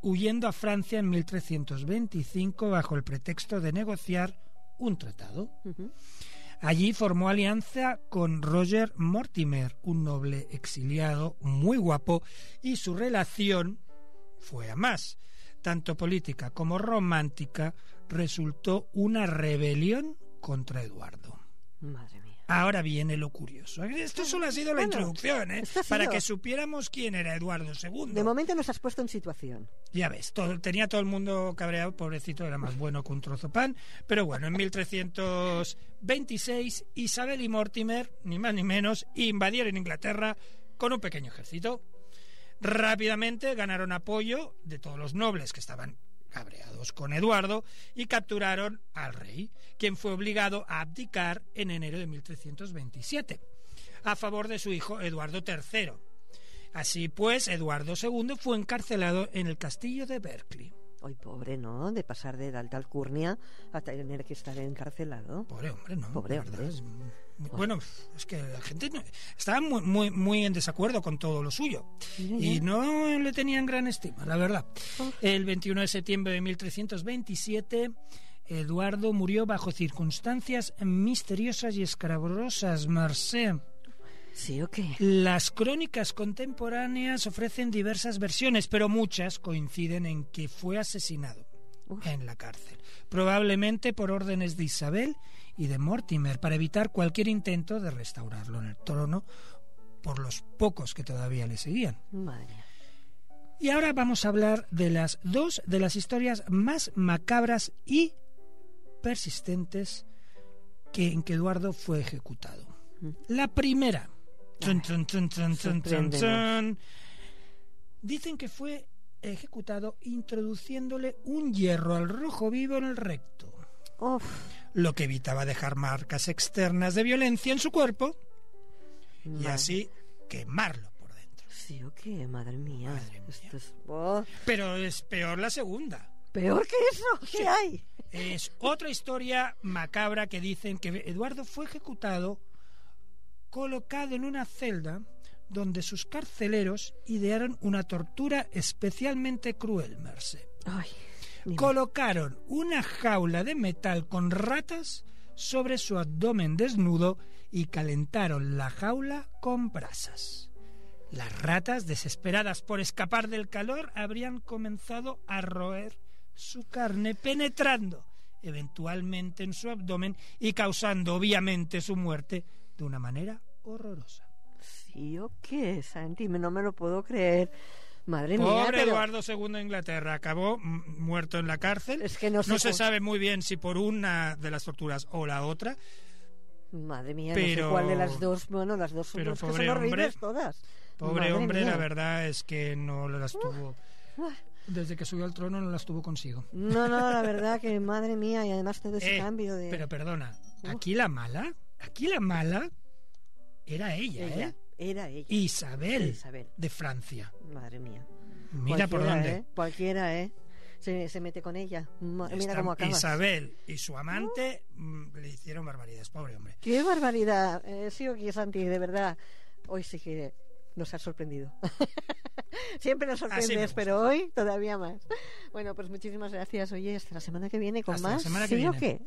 huyendo a Francia en 1325 bajo el pretexto de negociar un tratado. Allí formó alianza con Roger Mortimer, un noble exiliado muy guapo, y su relación fue a más. Tanto política como romántica, resultó una rebelión contra Eduardo. Madre mía. Ahora viene lo curioso. Esto solo ha sido la introducción, ¿eh? esto ha Para sido. que supiéramos quién era Eduardo II. De momento nos has puesto en situación. Ya ves, tenía todo el mundo cabreado, pobrecito, era más bueno que un trozo de pan. Pero bueno, en 1326, Isabel y Mortimer, ni más ni menos, invadieron Inglaterra con un pequeño ejército. Rápidamente ganaron apoyo de todos los nobles que estaban cabreados con Eduardo y capturaron al rey, quien fue obligado a abdicar en enero de 1327 a favor de su hijo Eduardo III. Así pues, Eduardo II fue encarcelado en el castillo de Berkeley. Ay, pobre, ¿no? De pasar de alta alcurnia a tener que estar encarcelado. Pobre hombre, ¿no? Pobre La verdad, hombre. bueno, es que la gente estaba muy en desacuerdo con todo lo suyo y no le tenían gran estima, la verdad. El 21 de septiembre de 1327, Eduardo murió bajo circunstancias misteriosas y escabrosas, Marcé. ¿Sí o qué? Las crónicas contemporáneas ofrecen diversas versiones, pero muchas coinciden en que fue asesinado en la cárcel, probablemente por órdenes de Isabel y de Mortimer, para evitar cualquier intento de restaurarlo en el trono por los pocos que todavía le seguían. Madre mía. Y ahora vamos a hablar de las dos de las historias más macabras y persistentes en que Eduardo fue ejecutado. La primera, dicen que fue ejecutado introduciéndole un hierro al rojo vivo en el recto, lo que evitaba dejar marcas externas de violencia en su cuerpo y así quemarlo por dentro. ¿Sí o qué? Madre mía. Madre mía. Esto es... Pero es peor la segunda. ¿Peor que eso? ¿Qué hay? Es otra historia macabra que dicen que Eduardo fue ejecutado colocado en una celda donde sus carceleros idearon una tortura especialmente cruel, Merced. Ay, Colocaron una jaula de metal con ratas sobre su abdomen desnudo y calentaron la jaula con brasas. Las ratas, desesperadas por escapar del calor, habrían comenzado a roer su carne, penetrando eventualmente en su abdomen y causando obviamente su muerte de una manera horrorosa. ¿Sí o qué, Santi? No me lo puedo creer. Madre mía. Pobre Eduardo II de Inglaterra, acabó muerto en la cárcel. Es que no se sabe muy bien si por una de las torturas o la otra. Madre mía, pero, no sé cuál de las dos. Bueno, las dos son, son horribles todas. Pobre hombre, la verdad es que no las tuvo. Desde que subió al trono no las tuvo consigo. No, la verdad que madre mía, y además todo ese cambio de... Pero perdona, aquí la mala era ella. Era ella. Isabel de Francia. Madre mía. Mira por dónde. Cualquiera, se mete con ella. Mira cómo acaba. Isabel y su amante le hicieron barbaridades, pobre hombre. ¡Qué barbaridad! Sí o qué, Santi, de verdad. Hoy sí que nos has sorprendido. Siempre nos sorprendes, pero hoy todavía más. Bueno, pues muchísimas gracias. Oye, hasta la semana que viene con más. ¿Sí o qué?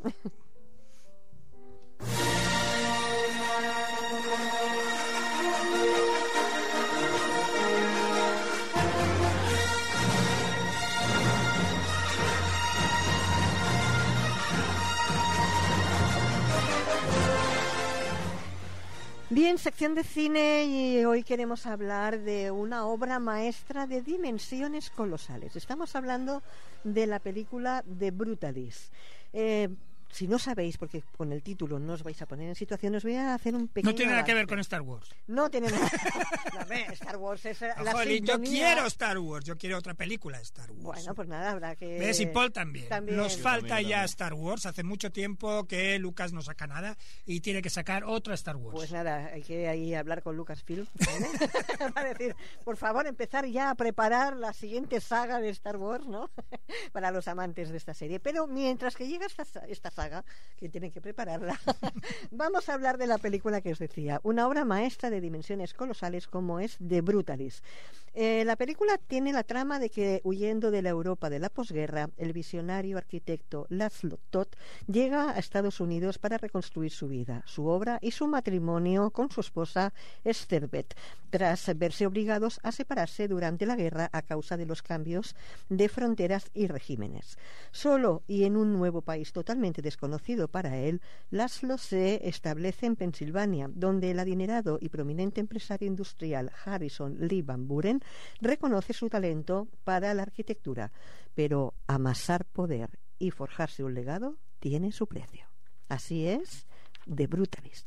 Bien, sección de cine, y hoy queremos hablar de una obra maestra de dimensiones colosales. Estamos hablando de la película The Brutalist. Si no sabéis, porque con el título no os vais a poner en situación, os voy a hacer un pequeño... No tiene nada que ver con Star Wars. No tiene nada. Star Wars es la sintonía. Yo quiero Star Wars, yo quiero otra película de Star Wars. Bueno, pues nada, habrá que... ¿Ves? Y Paul también. Nos falta también. ya Star Wars. Hace mucho tiempo que Lucas no saca nada y tiene que sacar otra Star Wars. Pues nada, hay que ahí hablar con Lucasfilm, ¿vale? Para decir, por favor, empezar ya a preparar la siguiente saga de Star Wars, ¿no? Para los amantes de esta serie. Pero mientras que llega esta saga, que tienen que prepararla, vamos a hablar de la película que os decía, una obra maestra de dimensiones colosales como es The Brutalist. La película tiene la trama de que, huyendo de la Europa de la posguerra, el visionario arquitecto Laszlo Toth llega a Estados Unidos para reconstruir su vida, su obra y su matrimonio con su esposa Esther Beth, tras verse obligados a separarse durante la guerra a causa de los cambios de fronteras y regímenes. Solo y en un nuevo país totalmente desconocido para él, Laszlo se establece en Pensilvania, donde el adinerado y prominente empresario industrial Harrison Lee Van Buren reconoce su talento para la arquitectura, pero amasar poder y forjarse un legado tiene su precio. Así es, The Brutalist.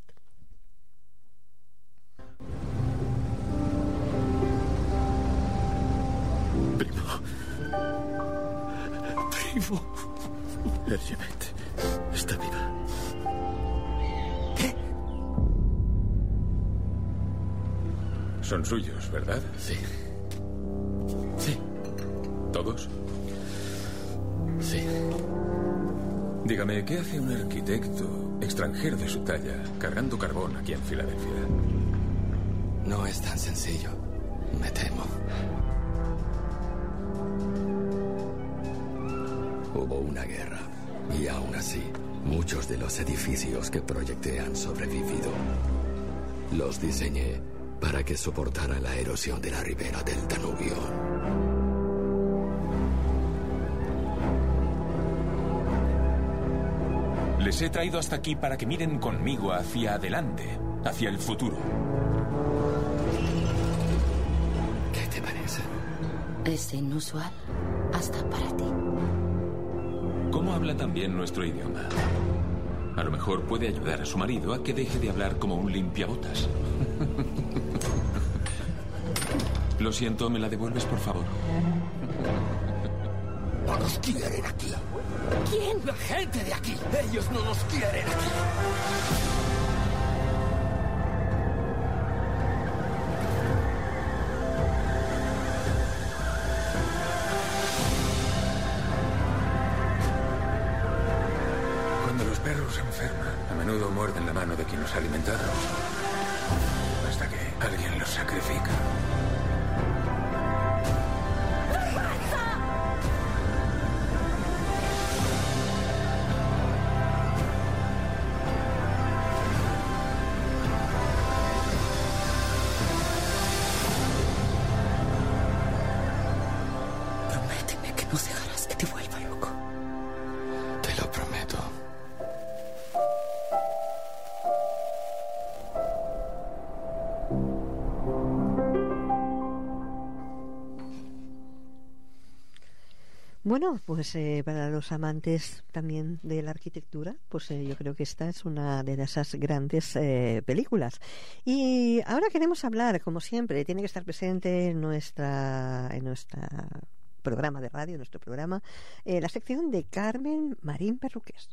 Primo. Elizabeth está viva. ¿Qué? Son suyos, ¿verdad? Sí. Sí. ¿Todos? Sí. Dígame, ¿qué hace un arquitecto extranjero de su talla cargando carbón aquí en Filadelfia? No es tan sencillo, me temo. Hubo una guerra y aún así, muchos de los edificios que proyecté han sobrevivido. Los diseñé para que soportaran la erosión de la ribera del Danubio. Les he traído hasta aquí para que miren conmigo hacia adelante, hacia el futuro. ¿Qué te parece? Es inusual, hasta para ti. ¿Cómo habla también nuestro idioma? A lo mejor puede ayudar a su marido a que deje de hablar como un limpiabotas. Lo siento, ¿me la devuelves, por favor? No nos quieren aquí. ¿Quién? La gente de aquí. Ellos no nos quieren aquí. Cuando los perros se enferman, a menudo muerden la mano de quien los ha alimentado. Hasta que alguien los sacrifica. Prométeme que no dejarás que te vuelva loco. Te lo prometo. Bueno, pues para los amantes también de la arquitectura, pues yo creo que esta es una de esas grandes películas. Y ahora queremos hablar, como siempre, tiene que estar presente en nuestra programa de radio, nuestro programa, la sección de Carmen Marín Perruqués.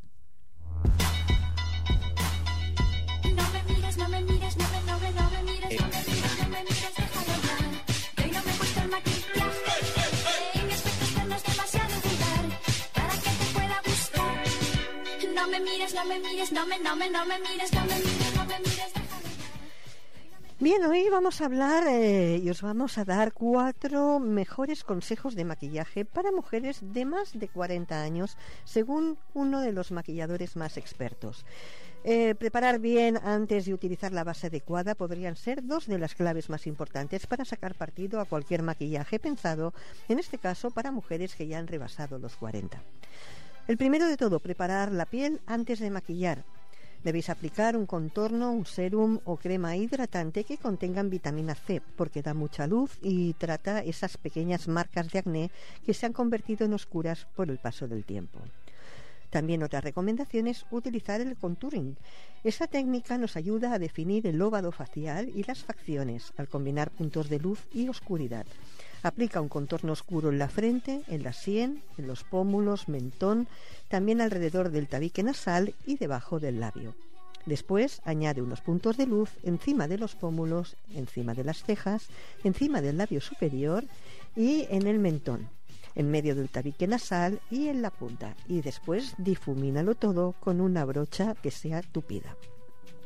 No me mires, no me mires, no me mires, no me mires, no me mires, déjalo ya. Que hoy no me gusta el maquillaje. En aspectos externos demasiado vulgar para que te pueda gustar. No me mires, no me mires, no me mires, no me mires, no me mires, déjalo ya. Bien, hoy vamos a hablar y os vamos a dar 4 mejores consejos de maquillaje para mujeres de más de 40 años, según uno de los maquilladores más expertos. Preparar bien antes y utilizar la base adecuada podrían ser 2 de las claves más importantes para sacar partido a cualquier maquillaje pensado, en este caso, para mujeres que ya han rebasado los 40. El primero de todo, preparar la piel antes de maquillar. Debéis aplicar un contorno, un sérum o crema hidratante que contengan vitamina C, porque da mucha luz y trata esas pequeñas marcas de acné que se han convertido en oscuras por el paso del tiempo. También otra recomendación es utilizar el contouring. Esa técnica nos ayuda a definir el óvalo facial y las facciones, al combinar puntos de luz y oscuridad. Aplica un contorno oscuro en la frente, en la sien, en los pómulos, mentón, también alrededor del tabique nasal y debajo del labio. Después añade unos puntos de luz encima de los pómulos, encima de las cejas, encima del labio superior y en el mentón, en medio del tabique nasal y en la punta. Y después difumínalo todo con una brocha que sea tupida.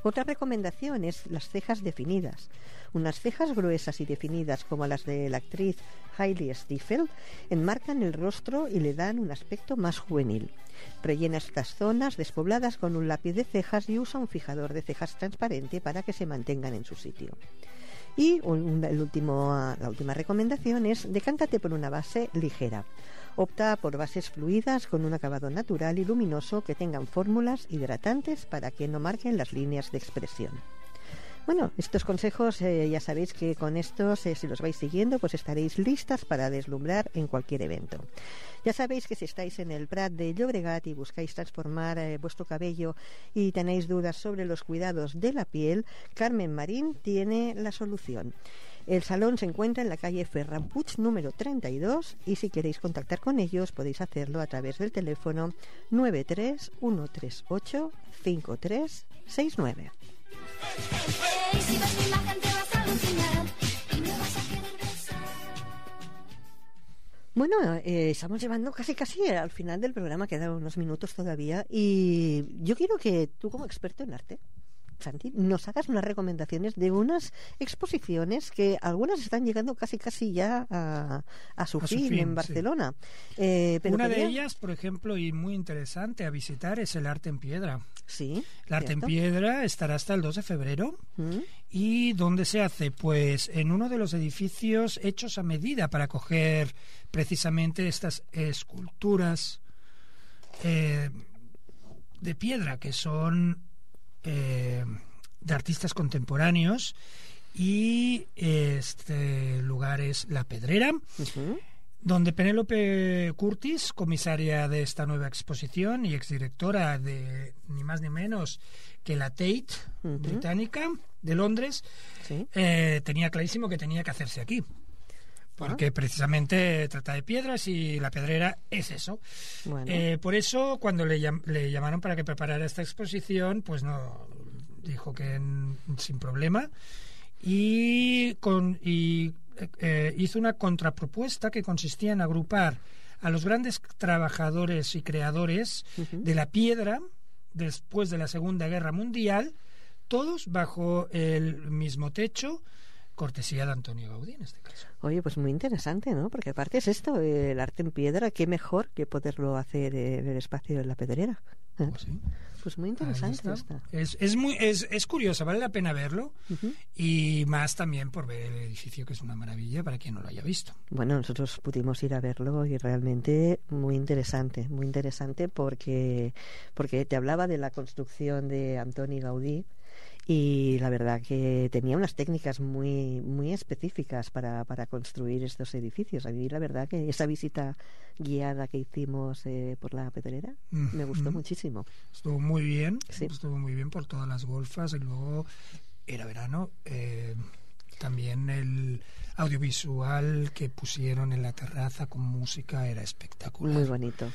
Otra recomendación es las cejas definidas. Unas cejas gruesas y definidas como las de la actriz Hailey Steinfeld enmarcan el rostro y le dan un aspecto más juvenil. Rellena estas zonas despobladas con un lápiz de cejas y usa un fijador de cejas transparente para que se mantengan en su sitio. Y la última recomendación es decántate por una base ligera. Opta por bases fluidas con un acabado natural y luminoso que tengan fórmulas hidratantes para que no marquen las líneas de expresión. Bueno, estos consejos ya sabéis que con estos, si los vais siguiendo, pues estaréis listas para deslumbrar en cualquier evento. Ya sabéis que si estáis en el Prat de Llobregat y buscáis transformar vuestro cabello y tenéis dudas sobre los cuidados de la piel, Carmen Marín tiene la solución. El salón se encuentra en la calle Ferran Puig número 32 y si queréis contactar con ellos podéis hacerlo a través del teléfono 931385369. Si ves mi imagen te vas a alucinar y me vas a querer besar. Bueno, estamos llevando casi al final del programa, quedan unos minutos todavía y yo quiero que tú como experto en arte, Santi, nos hagas unas recomendaciones de unas exposiciones que algunas están llegando casi ya a su fin en Barcelona. Pero una de ellas, por ejemplo, y muy interesante a visitar, es el arte en piedra. Sí. El arte en piedra estará hasta el 2 de febrero. ¿Y dónde se hace? Pues en uno de los edificios hechos a medida para coger precisamente estas esculturas de piedra que son de artistas contemporáneos, y este lugar es La Pedrera, donde Penélope Curtis, comisaria de esta nueva exposición y exdirectora de ni más ni menos que la Tate británica de Londres, tenía clarísimo que tenía que hacerse aquí. Porque precisamente trata de piedras y La Pedrera es eso. Bueno. Por eso, cuando le llamaron para que preparara esta exposición, pues no dijo que sin problema. Y hizo una contrapropuesta que consistía en agrupar a los grandes trabajadores y creadores de la piedra después de la Segunda Guerra Mundial, todos bajo el mismo techo, cortesía de Antonio Gaudí en este caso. Oye, pues muy interesante, ¿no? Porque aparte es esto, el arte en piedra, qué mejor que poderlo hacer en el espacio de La Pedrera. Pues sí. Pues muy interesante está. Es curiosa, vale la pena verlo, y más también por ver el edificio, que es una maravilla para quien no lo haya visto. Bueno, nosotros pudimos ir a verlo y realmente muy interesante porque te hablaba de la construcción de Antoni Gaudí. Y la verdad que tenía unas técnicas muy específicas para construir estos edificios. A mí la verdad que esa visita guiada que hicimos por La Pedrera me gustó muchísimo. Estuvo muy bien, estuvo muy bien por todas las golfas, y luego era verano. También el audiovisual que pusieron en la terraza con música era espectacular. Muy bonito.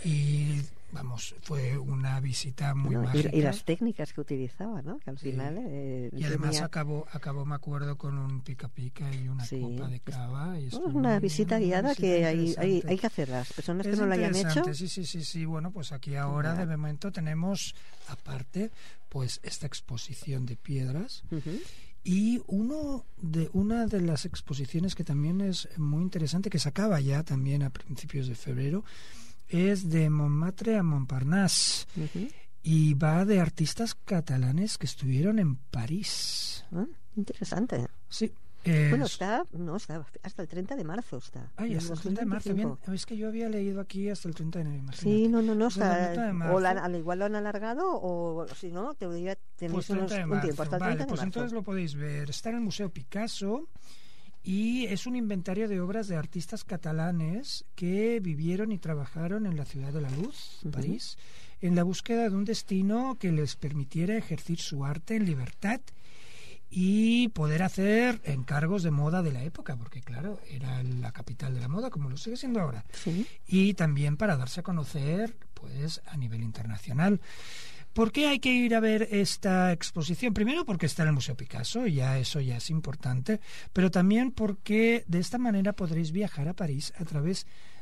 Y vamos, fue una visita muy mágica. Y las técnicas que utilizaba, ¿no? Que al final y además acabó, me acuerdo, con un pica y una copa de cava. Y una visita guiada que hay que hacer. Las personas que no lo hayan hecho. Sí. Bueno, pues aquí ahora de momento tenemos aparte pues esta exposición de piedras. Y una de las exposiciones que también es muy interesante, que se acaba ya también a principios de febrero, es de Montmartre a Montparnasse, y va de artistas catalanes que estuvieron en París. Interesante. Sí. Bueno, está hasta el 30 de marzo está. Ay, hasta el 30 de marzo. Bien, es que yo había leído aquí hasta el 30 de enero. Sí, no, o al igual lo han alargado, o si no, tenéis pues un tiempo hasta el 30 de marzo. Pues entonces lo podéis ver. Está en el Museo Picasso. Y es un inventario de obras de artistas catalanes que vivieron y trabajaron en la Ciudad de la Luz, París, en la búsqueda de un destino que les permitiera ejercer su arte en libertad y poder hacer encargos de moda de la época, porque claro, era la capital de la moda, como lo sigue siendo ahora. Sí. Y también para darse a conocer pues a nivel internacional. ¿Por qué hay que ir a ver esta exposición? Primero porque está en el Museo Picasso, y eso ya es importante, pero también porque de esta manera podréis viajar a París a través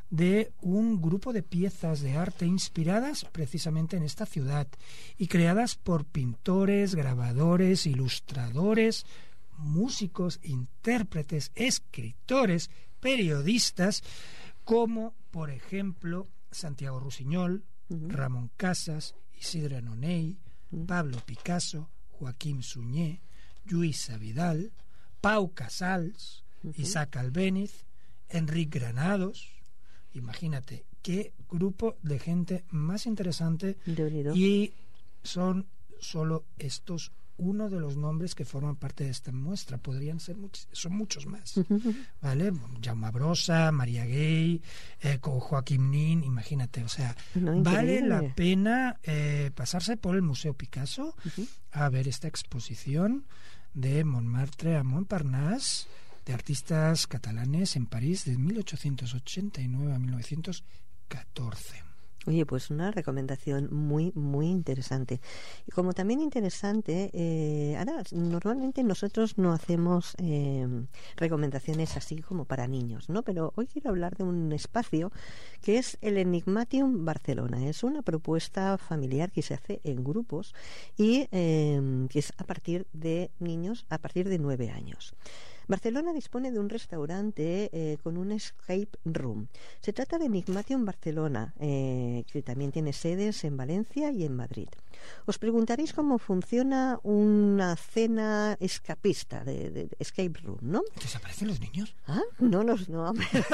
de un grupo de piezas de arte inspiradas precisamente en esta ciudad y creadas por pintores, grabadores, ilustradores, músicos, intérpretes, escritores, periodistas, como por ejemplo Santiago Rusiñol, Ramón Casas, Isidre Nonell, Pablo Picasso, Joaquim Suñé, Lluïsa Vidal, Pau Casals, Isaac Albéniz, Enric Granados. Imagínate qué grupo de gente más interesante, y son solo estos uno de los nombres que forman parte de esta muestra. Podrían ser son muchos más, ¿vale? Jaume Brossa, María Gay, Joaquim Nin, imagínate, o sea, vale la pena pasarse por el Museo Picasso a ver esta exposición de Montmartre a Montparnasse, de artistas catalanes en París de 1889 a 1914. Oye, pues una recomendación muy, muy interesante. Y como también interesante, ahora normalmente nosotros no hacemos recomendaciones así como para niños, ¿no? Pero hoy quiero hablar de un espacio que es el Enigmatium Barcelona. Es una propuesta familiar que se hace en grupos y que es a partir de niños a partir de 9 años. Barcelona dispone de un restaurante con un escape room. Se trata de Enigmatium Barcelona, que también tiene sedes en Valencia y en Madrid. Os preguntaréis cómo funciona una cena escapista de escape room, ¿no? ¿Desaparecen los niños? Ah, no, los niños.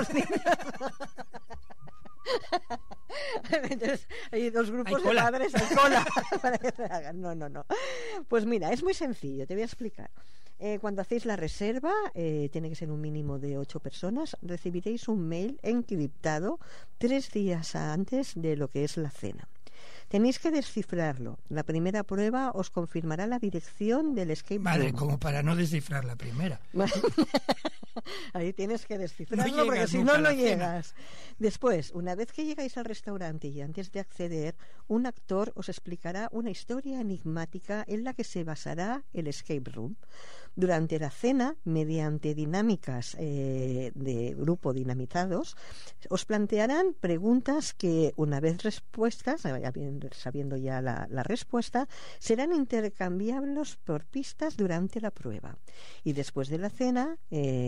Entonces, hay dos grupos de padres, hay cola para que se hagan. No. Pues mira, es muy sencillo, te voy a explicar. Cuando hacéis la reserva, tiene que ser un mínimo de 8 personas, recibiréis un mail encriptado 3 días antes de lo que es la cena. Tenéis que descifrarlo. La primera prueba os confirmará la dirección del escape room. Vale, como para no descifrar la primera. Ahí tienes que descifrarlo porque si no, no llegas. Después, una vez que llegáis al restaurante y antes de acceder, un actor os explicará una historia enigmática en la que se basará el escape room. Durante la cena, mediante dinámicas de grupo dinamizados, os plantearán preguntas que, una vez respuestas, sabiendo ya la respuesta, serán intercambiables por pistas durante la prueba. Y después de la cena,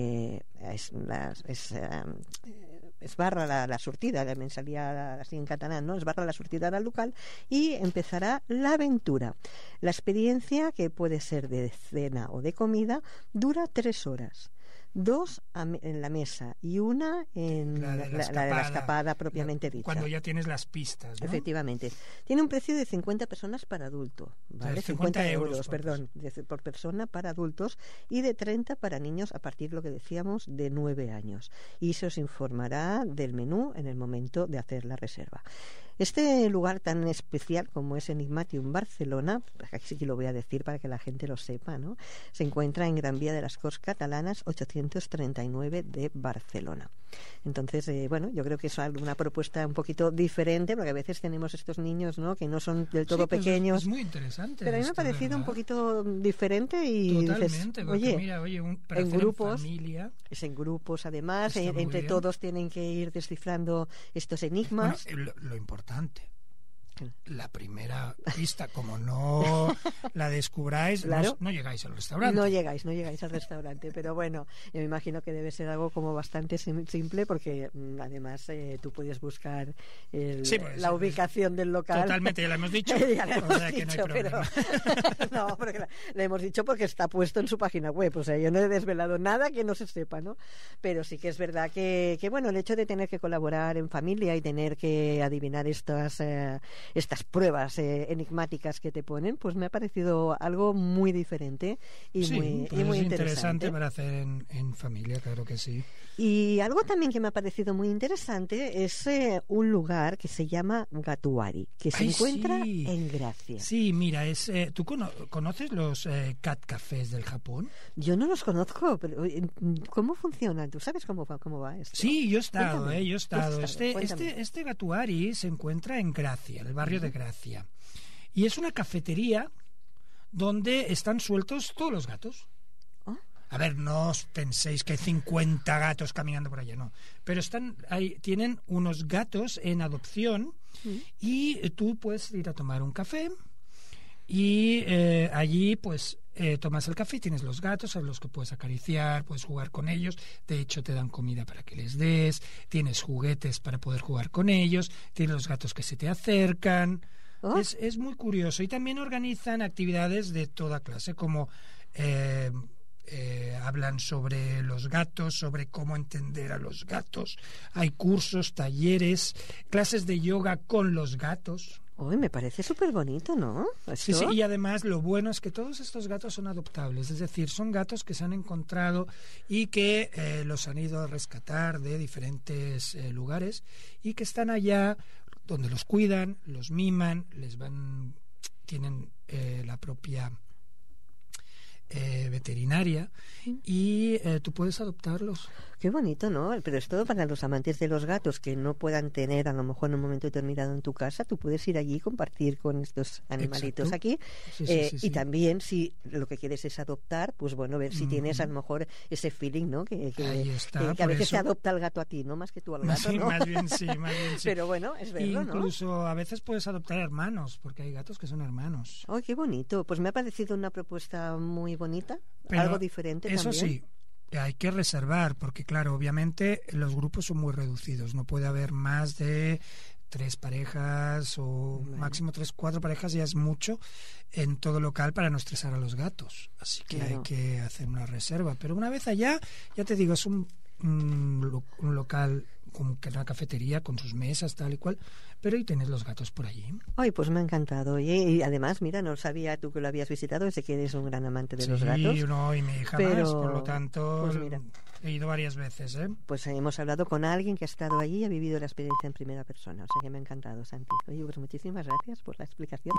es barra la sortida, me salía así en catalán, ¿no? Es barra la sortida al local y empezará la aventura. La experiencia, que puede ser de cena o de comida, dura 3 horas. 2 en la mesa y 1 en la de la escapada propiamente dicha. Cuando ya tienes las pistas, ¿no? Efectivamente. Tiene un precio de 50 personas para adulto, ¿vale? 50 euros, perdón, por persona para adultos, y de 30 para niños a partir, lo que decíamos, de 9 años. Y se os informará del menú en el momento de hacer la reserva. Este lugar tan especial como es Enigmatium Barcelona, aquí sí que lo voy a decir para que la gente lo sepa, ¿no? Se encuentra en Gran Vía de las Corts Catalanas 839 de Barcelona. Entonces, bueno, yo creo que es una propuesta un poquito diferente, porque a veces tenemos estos niños, ¿no?, que no son del todo pequeños. Es muy interesante. Pero a mí me ha parecido un poquito diferente y totalmente, dices, mira, para en hacer grupos, en familia. Es en grupos, además, entre todos tienen que ir descifrando estos enigmas. Bueno, lo importante, la primera pista, como no la descubráis, claro, no llegáis al restaurante. No llegáis al restaurante, pero bueno, yo me imagino que debe ser algo como bastante simple, porque además tú puedes buscar la ubicación del local. Totalmente, ya lo hemos dicho. Ya lo hemos dicho, pero no, porque le hemos dicho porque está puesto en su página web, o sea, yo no he desvelado nada que no se sepa, ¿no? Pero sí que es verdad que bueno, el hecho de tener que colaborar en familia y tener que adivinar estas pruebas enigmáticas que te ponen, pues me ha parecido algo muy diferente y muy interesante para hacer en familia, claro que sí. Y algo también que me ha parecido muy interesante es un lugar que se llama Gatuari, que se encuentra en Gracia. Sí, mira, ¿tú conoces los cat cafés del Japón? Yo no los conozco, pero ¿cómo funcionan? ¿Tú sabes cómo va esto? Sí, yo he estado. Este Gatuari se encuentra en Gracia, el barrio de Gracia, y es una cafetería donde están sueltos todos los gatos. A ver, no os penséis que hay 50 gatos caminando por allá, no. Pero tienen unos gatos en adopción y tú puedes ir a tomar un café y allí pues tomas el café y tienes los gatos a los que puedes acariciar, puedes jugar con ellos. De hecho, te dan comida para que les des, tienes juguetes para poder jugar con ellos, tienes los gatos que se te acercan. Es muy curioso. Y también organizan actividades de toda clase, como hablan sobre los gatos, sobre cómo entender a los gatos. Hay cursos, talleres, clases de yoga con los gatos. Uy, me parece súper bonito, ¿no? Sí, sí, y además lo bueno es que todos estos gatos son adoptables, es decir, son gatos que se han encontrado y que los han ido a rescatar de diferentes lugares y que están allá donde los cuidan, los miman, tienen la propia veterinaria y tú puedes adoptarlos. Qué bonito, ¿no? Pero es todo para los amantes de los gatos que no puedan tener a lo mejor en un momento determinado en tu casa. Tú puedes ir allí y compartir con estos animalitos. Exacto. Aquí. Sí. Y también si lo que quieres es adoptar, pues bueno, ver si tienes a lo mejor ese feeling, ¿no? Que a veces se adopta el gato a ti, ¿no? Más que tú al gato, ¿no? Más bien sí. Pero bueno, es verlo, ¿no? Incluso a veces puedes adoptar hermanos, porque hay gatos que son hermanos. ¡Ay, qué bonito! Pues me ha parecido una propuesta muy bonita, pero algo diferente eso también. Sí. Hay que reservar, porque claro, obviamente los grupos son muy reducidos, no puede haber más de 3 parejas o máximo 3-4 parejas, ya es mucho en todo local para no estresar a los gatos, así que hay que hacer una reserva, pero una vez allá, ya te digo, es un local como que una cafetería con sus mesas tal y cual, pero ahí tienes los gatos por allí. Ay, pues me ha encantado. Y además, mira, no sabía tú que lo habías visitado, sé que eres un gran amante de los gatos. Sí, no, y mi hija más, por lo tanto, pues mira, he ido varias veces, ¿eh? Pues hemos hablado con alguien que ha estado allí y ha vivido la experiencia en primera persona, o sea que me ha encantado, Santi. Oye, pues muchísimas gracias por la explicación.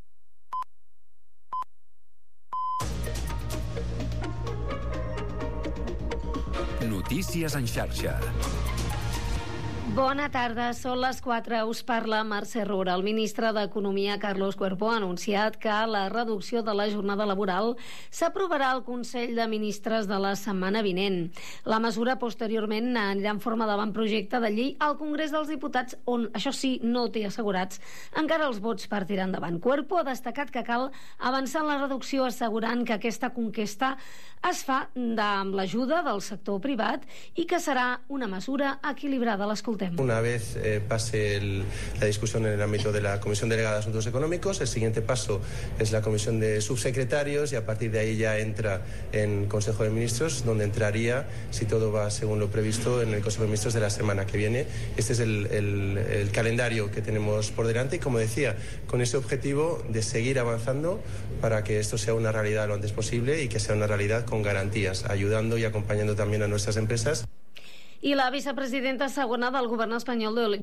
Notícies en xarxa. Bona tarda, són les 4. Us parla Mercè Roura. El ministre d'Economia, Carlos Cuerpo, ha anunciat que la reducció de la jornada laboral s'aprovarà al Consell de Ministres de la setmana vinent. La mesura posteriorment anirà en forma d'avantprojecte de llei al Congrés dels Diputats, on, això sí, no té assegurats encara els vots per tirar endavant. Cuerpo ha destacat que cal avançar en la reducció, assegurant que aquesta conquesta es fa amb l'ajuda del sector privat i que serà una mesura equilibrada. L'escoltem. Una vez pase la discusión en el ámbito de la Comisión Delegada de Asuntos Económicos, el siguiente paso es la Comisión de Subsecretarios y a partir de ahí ya entra en Consejo de Ministros, donde entraría, si todo va según lo previsto, en el Consejo de Ministros de la semana que viene. Este es el calendario que tenemos por delante y, como decía, con ese objetivo de seguir avanzando para que esto sea una realidad lo antes posible y que sea una realidad con garantías, ayudando y acompañando también a nuestras empresas. I la vicepresidenta segona del govern espanyol,